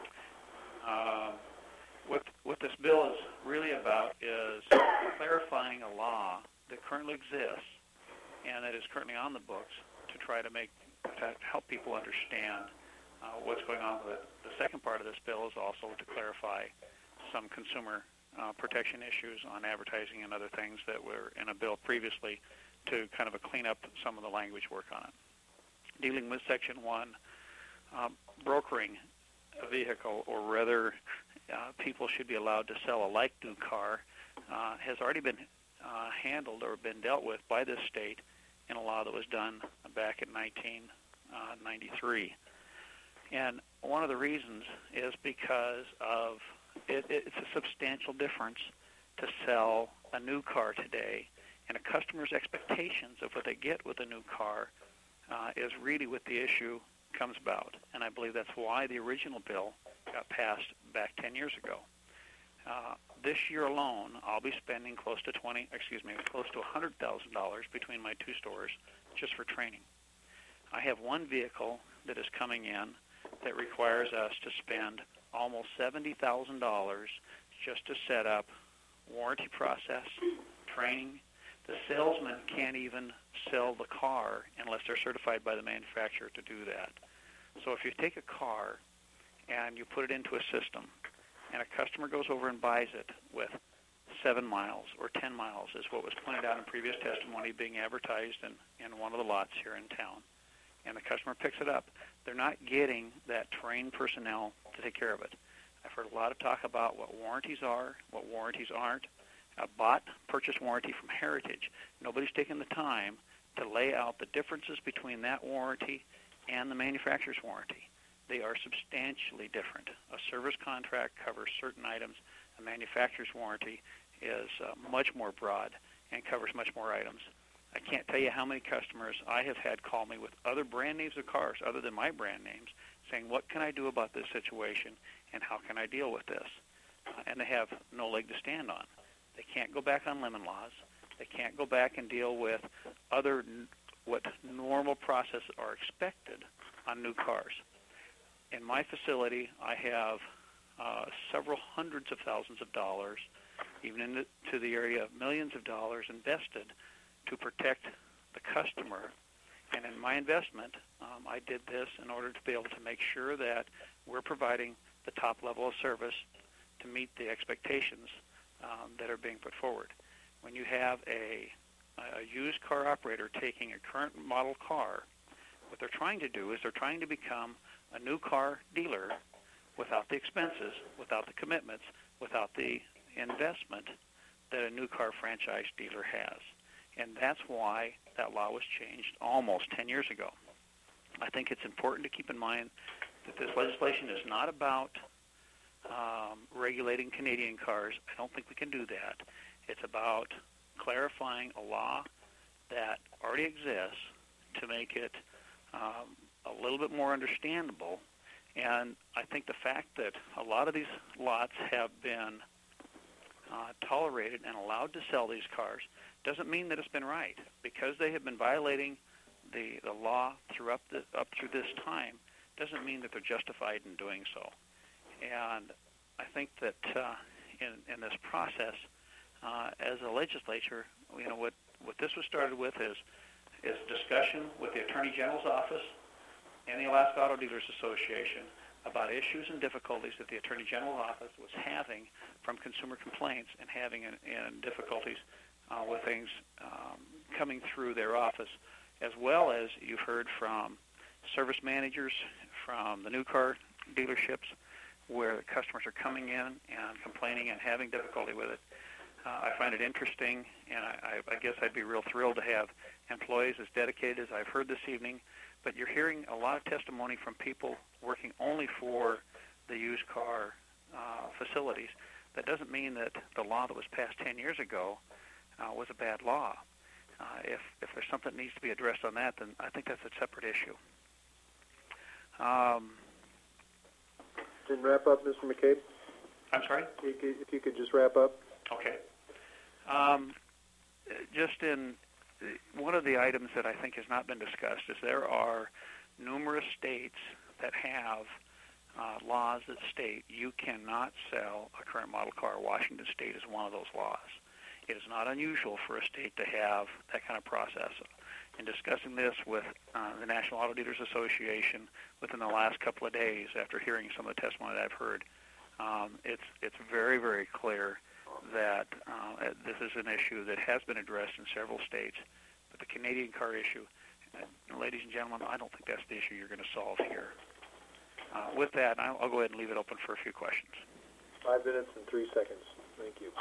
Uh, what, what this bill is really about is clarifying a law that currently exists and that is currently on the books to try to make to help people understand uh, what's going on with it. The second part of this bill is also to clarify some consumer uh, protection issues on advertising and other things that were in a bill previously to kind of a clean up some of the language work on it. Dealing with Section one, um, brokering a vehicle, or rather uh, people should be allowed to sell a like-new car, uh, has already been uh, handled or been dealt with by this state in a law that was done back in nineteen ninety-three. And one of the reasons is because of it, it's a substantial difference to sell a new car today, and a customer's expectations of what they get with a new car uh, is really what the issue comes about. And I believe that's why the original bill got passed back ten years ago. Uh, this year alone, I'll be spending close to twenty, excuse me, close to one hundred thousand dollars between my two stores just for training. I have one vehicle that is coming in that requires us to spend almost seventy thousand dollars just to set up warranty process, training. The salesman can't even sell the car unless they're certified by the manufacturer to do that. So if you take a car and you put it into a system, and a customer goes over and buys it with seven miles or ten miles, is what was pointed out in previous testimony being advertised in, in one of the lots here in town, and the customer picks it up, they're not getting that trained personnel to take care of it. I've heard a lot of talk about what warranties are, what warranties aren't. A bought purchase warranty from Heritage, nobody's taken the time to lay out the differences between that warranty and the manufacturer's warranty. They are substantially different. A service contract covers certain items. A manufacturer's warranty is uh, much more broad and covers much more items. I can't tell you how many customers I have had call me with other brand names of cars other than my brand names saying, what can I do about this situation and how can I deal with this? Uh, and they have no leg to stand on. They can't go back on lemon laws. They can't go back and deal with other n- what normal processes are expected on new cars. In my facility, I have uh, several hundreds of thousands of dollars, even into the area of millions of dollars invested to protect the customer. And in my investment, um, I did this in order to be able to make sure that we're providing the top level of service to meet the expectations um, that are being put forward. When you have a, a used car operator taking a current model car, what they're trying to do is they're trying to become a new car dealer without the expenses, without the commitments, without the investment that a new car franchise dealer has. And that's why that law was changed almost ten years ago. I think it's important to keep in mind that this legislation is not about um, regulating Canadian cars. I don't think we can do that. It's about clarifying a law that already exists to make it um, a little bit more understandable. And I think the fact that a lot of these lots have been uh, tolerated and allowed to sell these cars doesn't mean that it's been right. Because they have been violating the, the law through up, the, up through this time doesn't mean that they're justified in doing so. And I think that uh, in, in this process, uh, as a legislature, you know, what, what this was started with is, is discussion with the Attorney General's office and the Alaska Auto Dealers Association about issues and difficulties that the Attorney General's office was having from consumer complaints and having in, in difficulties uh, with things um, coming through their office, as well as you've heard from service managers from the new car dealerships where the customers are coming in and complaining and having difficulty with it. Uh, I find it interesting, and I, I guess I'd be real thrilled to have employees as dedicated as I've heard this evening. But you're hearing a lot of testimony from people working only for the used car uh, facilities. That doesn't mean that the law that was passed ten years ago uh, was a bad law. Uh, if, if there's something that needs to be addressed on that, then I think that's a separate issue. Um, And wrap up, Mister McCabe. I'm sorry? If you could just wrap up. Okay. Um, just in one of the items that I think has not been discussed is there are numerous states that have uh, laws that state you cannot sell a current model car. Washington State is one of those laws. It is not unusual for a state to have that kind of process. In discussing this with uh, the National Auto Dealers Association within the last couple of days after hearing some of the testimony that I've heard, um, it's it's very, very clear that uh, this is an issue that has been addressed in several states. But the Canadian car issue, uh, ladies and gentlemen, I don't think that's the issue you're going to solve here. Uh, with that, I'll, I'll go ahead and leave it open for a few questions. Five minutes and three seconds. Thank you.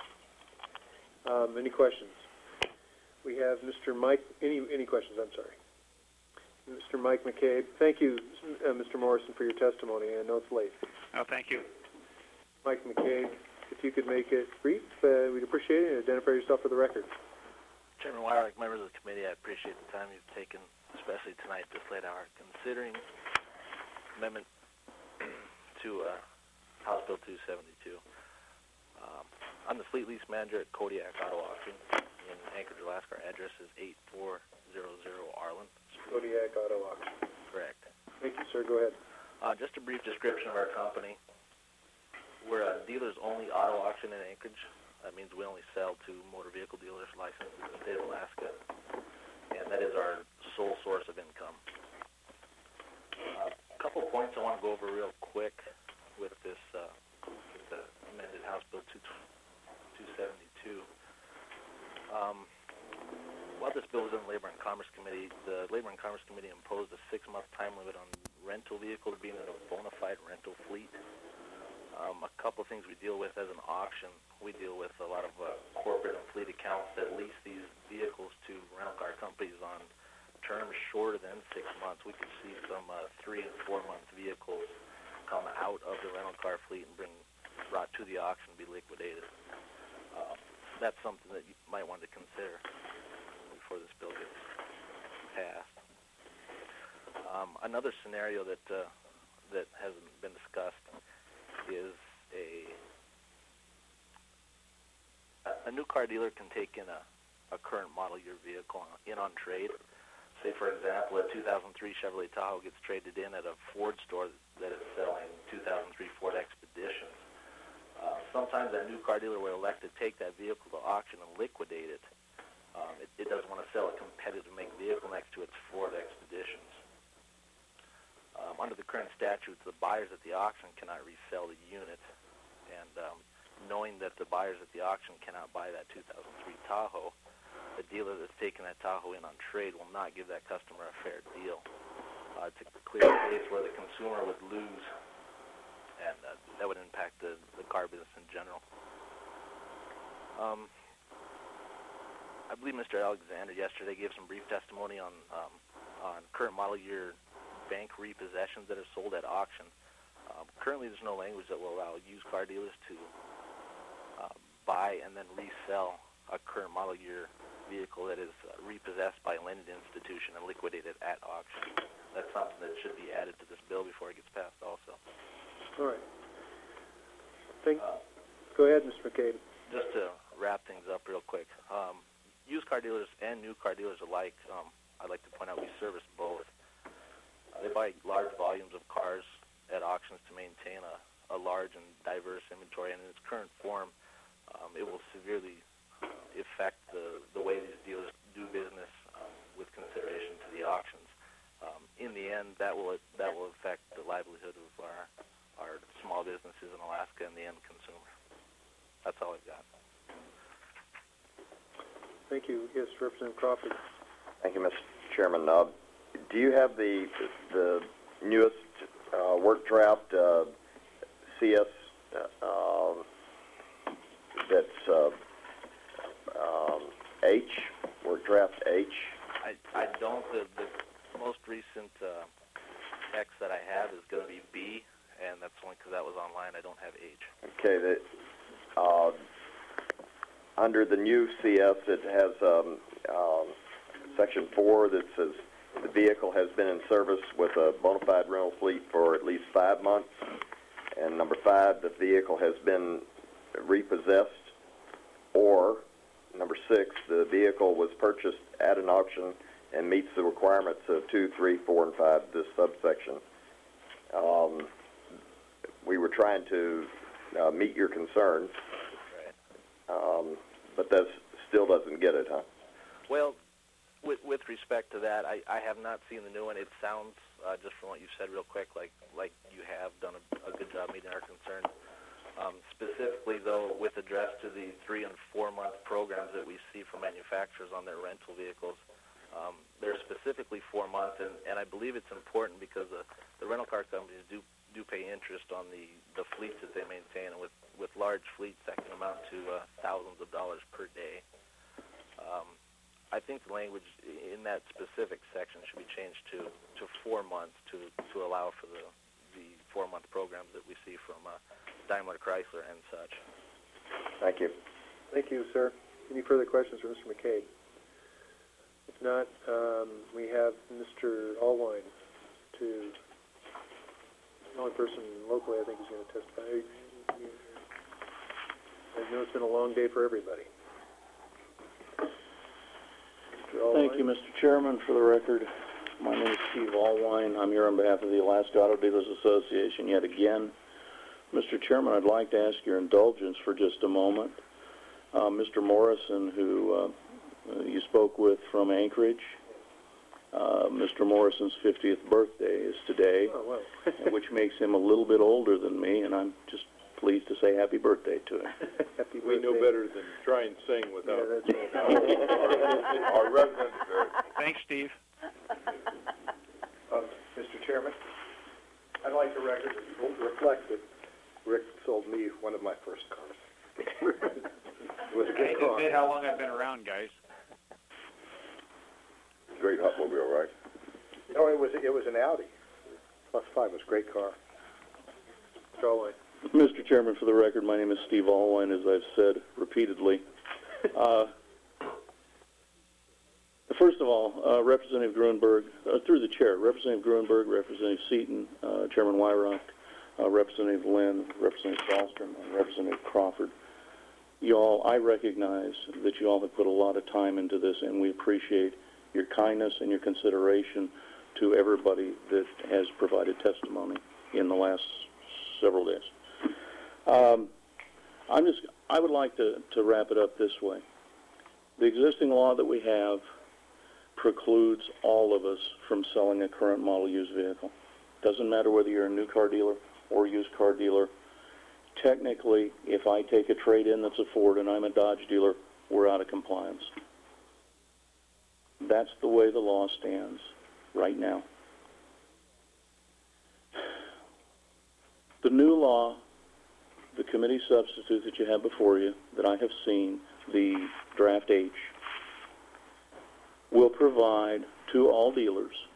Um, any questions? We have Mister Mike. Any any questions? I'm sorry. Mister Mike McCabe. Thank you, uh, Mister Morrison, for your testimony. I know it's late. Oh, thank you. Mike McCabe, if you could make it brief, uh, we'd appreciate it, and identify yourself for the record. Chairman Wyrick, members of the committee, I appreciate the time you've taken, especially tonight, this late hour, considering amendment to uh, House Bill two seventy-two. Um, I'm the fleet lease manager at Kodiak Auto Auction in Anchorage, Alaska. Our address is eight four zero zero Arlen Street. Kodiak Auto Auction. Correct. Thank you, sir. Go ahead. Uh, just a brief description of our company. We're a dealers-only auto auction in Anchorage. That means we only sell to motor vehicle dealers licensed in the state of Alaska, and that is our sole source of income. Uh, a couple of points I want to go over real quick with this uh, with the amended House Bill two seventy-two. Um, while this bill was in the Labor and Commerce Committee, the Labor and Commerce Committee imposed a six-month time limit on rental vehicles being in a bona fide rental fleet. Um, a couple of things we deal with as an auction. We deal with a lot of uh, corporate and fleet accounts that lease these vehicles to rental car companies on terms shorter than six months. We could see some uh, three and four month vehicles come out of the rental car fleet and bring brought to the auction and be liquidated. Uh, that's something that you might want to consider before this bill gets passed. Um, another scenario that uh, that hasn't been discussed is a a new car dealer can take in a, a current model year vehicle in on trade. Say, for example, a two thousand three Chevrolet Tahoe gets traded in at a Ford store that is selling two thousand three Ford Expeditions. Uh, sometimes that new car dealer will elect to take that vehicle to auction and liquidate it. Um, it, it doesn't want to sell a competitive make vehicle next to its Ford Expeditions. Um, under the current statutes, the buyers at the auction cannot resell the unit, and um, knowing that the buyers at the auction cannot buy that two thousand three Tahoe, the dealer that's taking that Tahoe in on trade will not give that customer a fair deal. Uh, it's a clear case where the consumer would lose, and uh, that would impact the, the car business in general. Um, I believe Mister Alexander yesterday gave some brief testimony on um, on current model year bank repossessions that are sold at auction. Um, Um, currently, there's no language that will allow used car dealers to uh, buy and then resell a current model year vehicle that is uh, repossessed by a lending institution and liquidated at auction. That's something that should be added to this bill before it gets passed also. All right. Think, go ahead, Mister McCabe. Just to wrap things up real quick, um, used car dealers and new car dealers alike, um, I'd like to point out we service both. Uh, they buy large volumes of cars at auctions to maintain a, a large and diverse inventory, and in its current form, um, it will severely affect the, the way these dealers do business um, with consideration to the auctions. Um, in the end, that will that will affect the livelihood of our our small businesses in Alaska and the end consumer. That's all I've got. Thank you. Yes, Representative Crawford. Thank you, Mister Chairman. Uh, do you have the the newest uh, work draft uh, C S uh, um, that's uh, um, H, work draft H? I, I don't. The, the most recent uh, text that I have is going to be B, and that's only because that was online. I don't have H. Okay. The, uh, under the new C S, it has um, um, section four that says the vehicle has been in service with a bona fide rental fleet for at least five months. And number five, the vehicle has been repossessed. Or number six, the vehicle was purchased at an auction and meets the requirements of two, three, four, and five, this subsection. Um, we were trying to uh, meet your concerns. Um, but that still doesn't get it, huh? Well, with, with respect to that, I, I have not seen the new one. It sounds, uh, just from what you've said real quick, like like you have done a, a good job meeting our concerns. Um, specifically, though, with address to the three- and four-month programs that we see from manufacturers on their rental vehicles, um, they're specifically four months, and, and I believe it's important because the, the rental car companies do do pay interest on the, the fleets that they maintain, and with, with large fleets that can amount to uh, thousands of dollars per day. Um, I think the language in that specific section should be changed to, to four months to, to allow for the, the four-month programs that we see from uh, Daimler, Chrysler, and such. Thank you. Thank you, sir. Any further questions for Mister McCabe? If not, um, we have Mister Allwine to... The only person locally I think is going to testify. I know it's been a long day for everybody. Thank you, Mister Chairman. For the record, my name is Steve Allwine. I'm here on behalf of the Alaska Auto Dealers Association yet again. Mister Chairman, I'd like to ask your indulgence for just a moment. Uh, Mister Morrison, who uh, you spoke with from Anchorage, Uh, Mister Morrison's fiftieth birthday is today, oh, wow. which makes him a little bit older than me, and I'm just pleased to say happy birthday to him. Happy we know better than try and sing without yeah, that's right. Our resident. Thanks, Steve. Uh, Mister Chairman, I'd like the record to reflect that Rick sold me one of my first cars. It was a I good hate to car. admit how long I've been around, guys. Great Hotmobile, right? No, it was it was an Audi. Plus five. It was a great car. Mister Allwine. Mister Chairman, for the record, my name is Steve Allwine, as I've said repeatedly. Uh, first of all, uh, Representative Gruenberg, uh, through the chair, Representative Gruenberg, Representative Seaton, uh, Chairman Weirach, uh, Representative Lynn, Representative Dahlstrom, and Representative Crawford. You all, I recognize that you all have put a lot of time into this, and we appreciate your kindness and your consideration to everybody that has provided testimony in the last several days. Um, I'm just, I would like to, to wrap it up this way. The existing law that we have precludes all of us from selling a current model used vehicle. Doesn't matter whether you're a new car dealer or used car dealer. Technically, if I take a trade-in that's a Ford and I'm a Dodge dealer, we're out of compliance. That's the way the law stands right now. The new law, the committee substitute that you have before you, that I have seen, the draft H, will provide to all dealers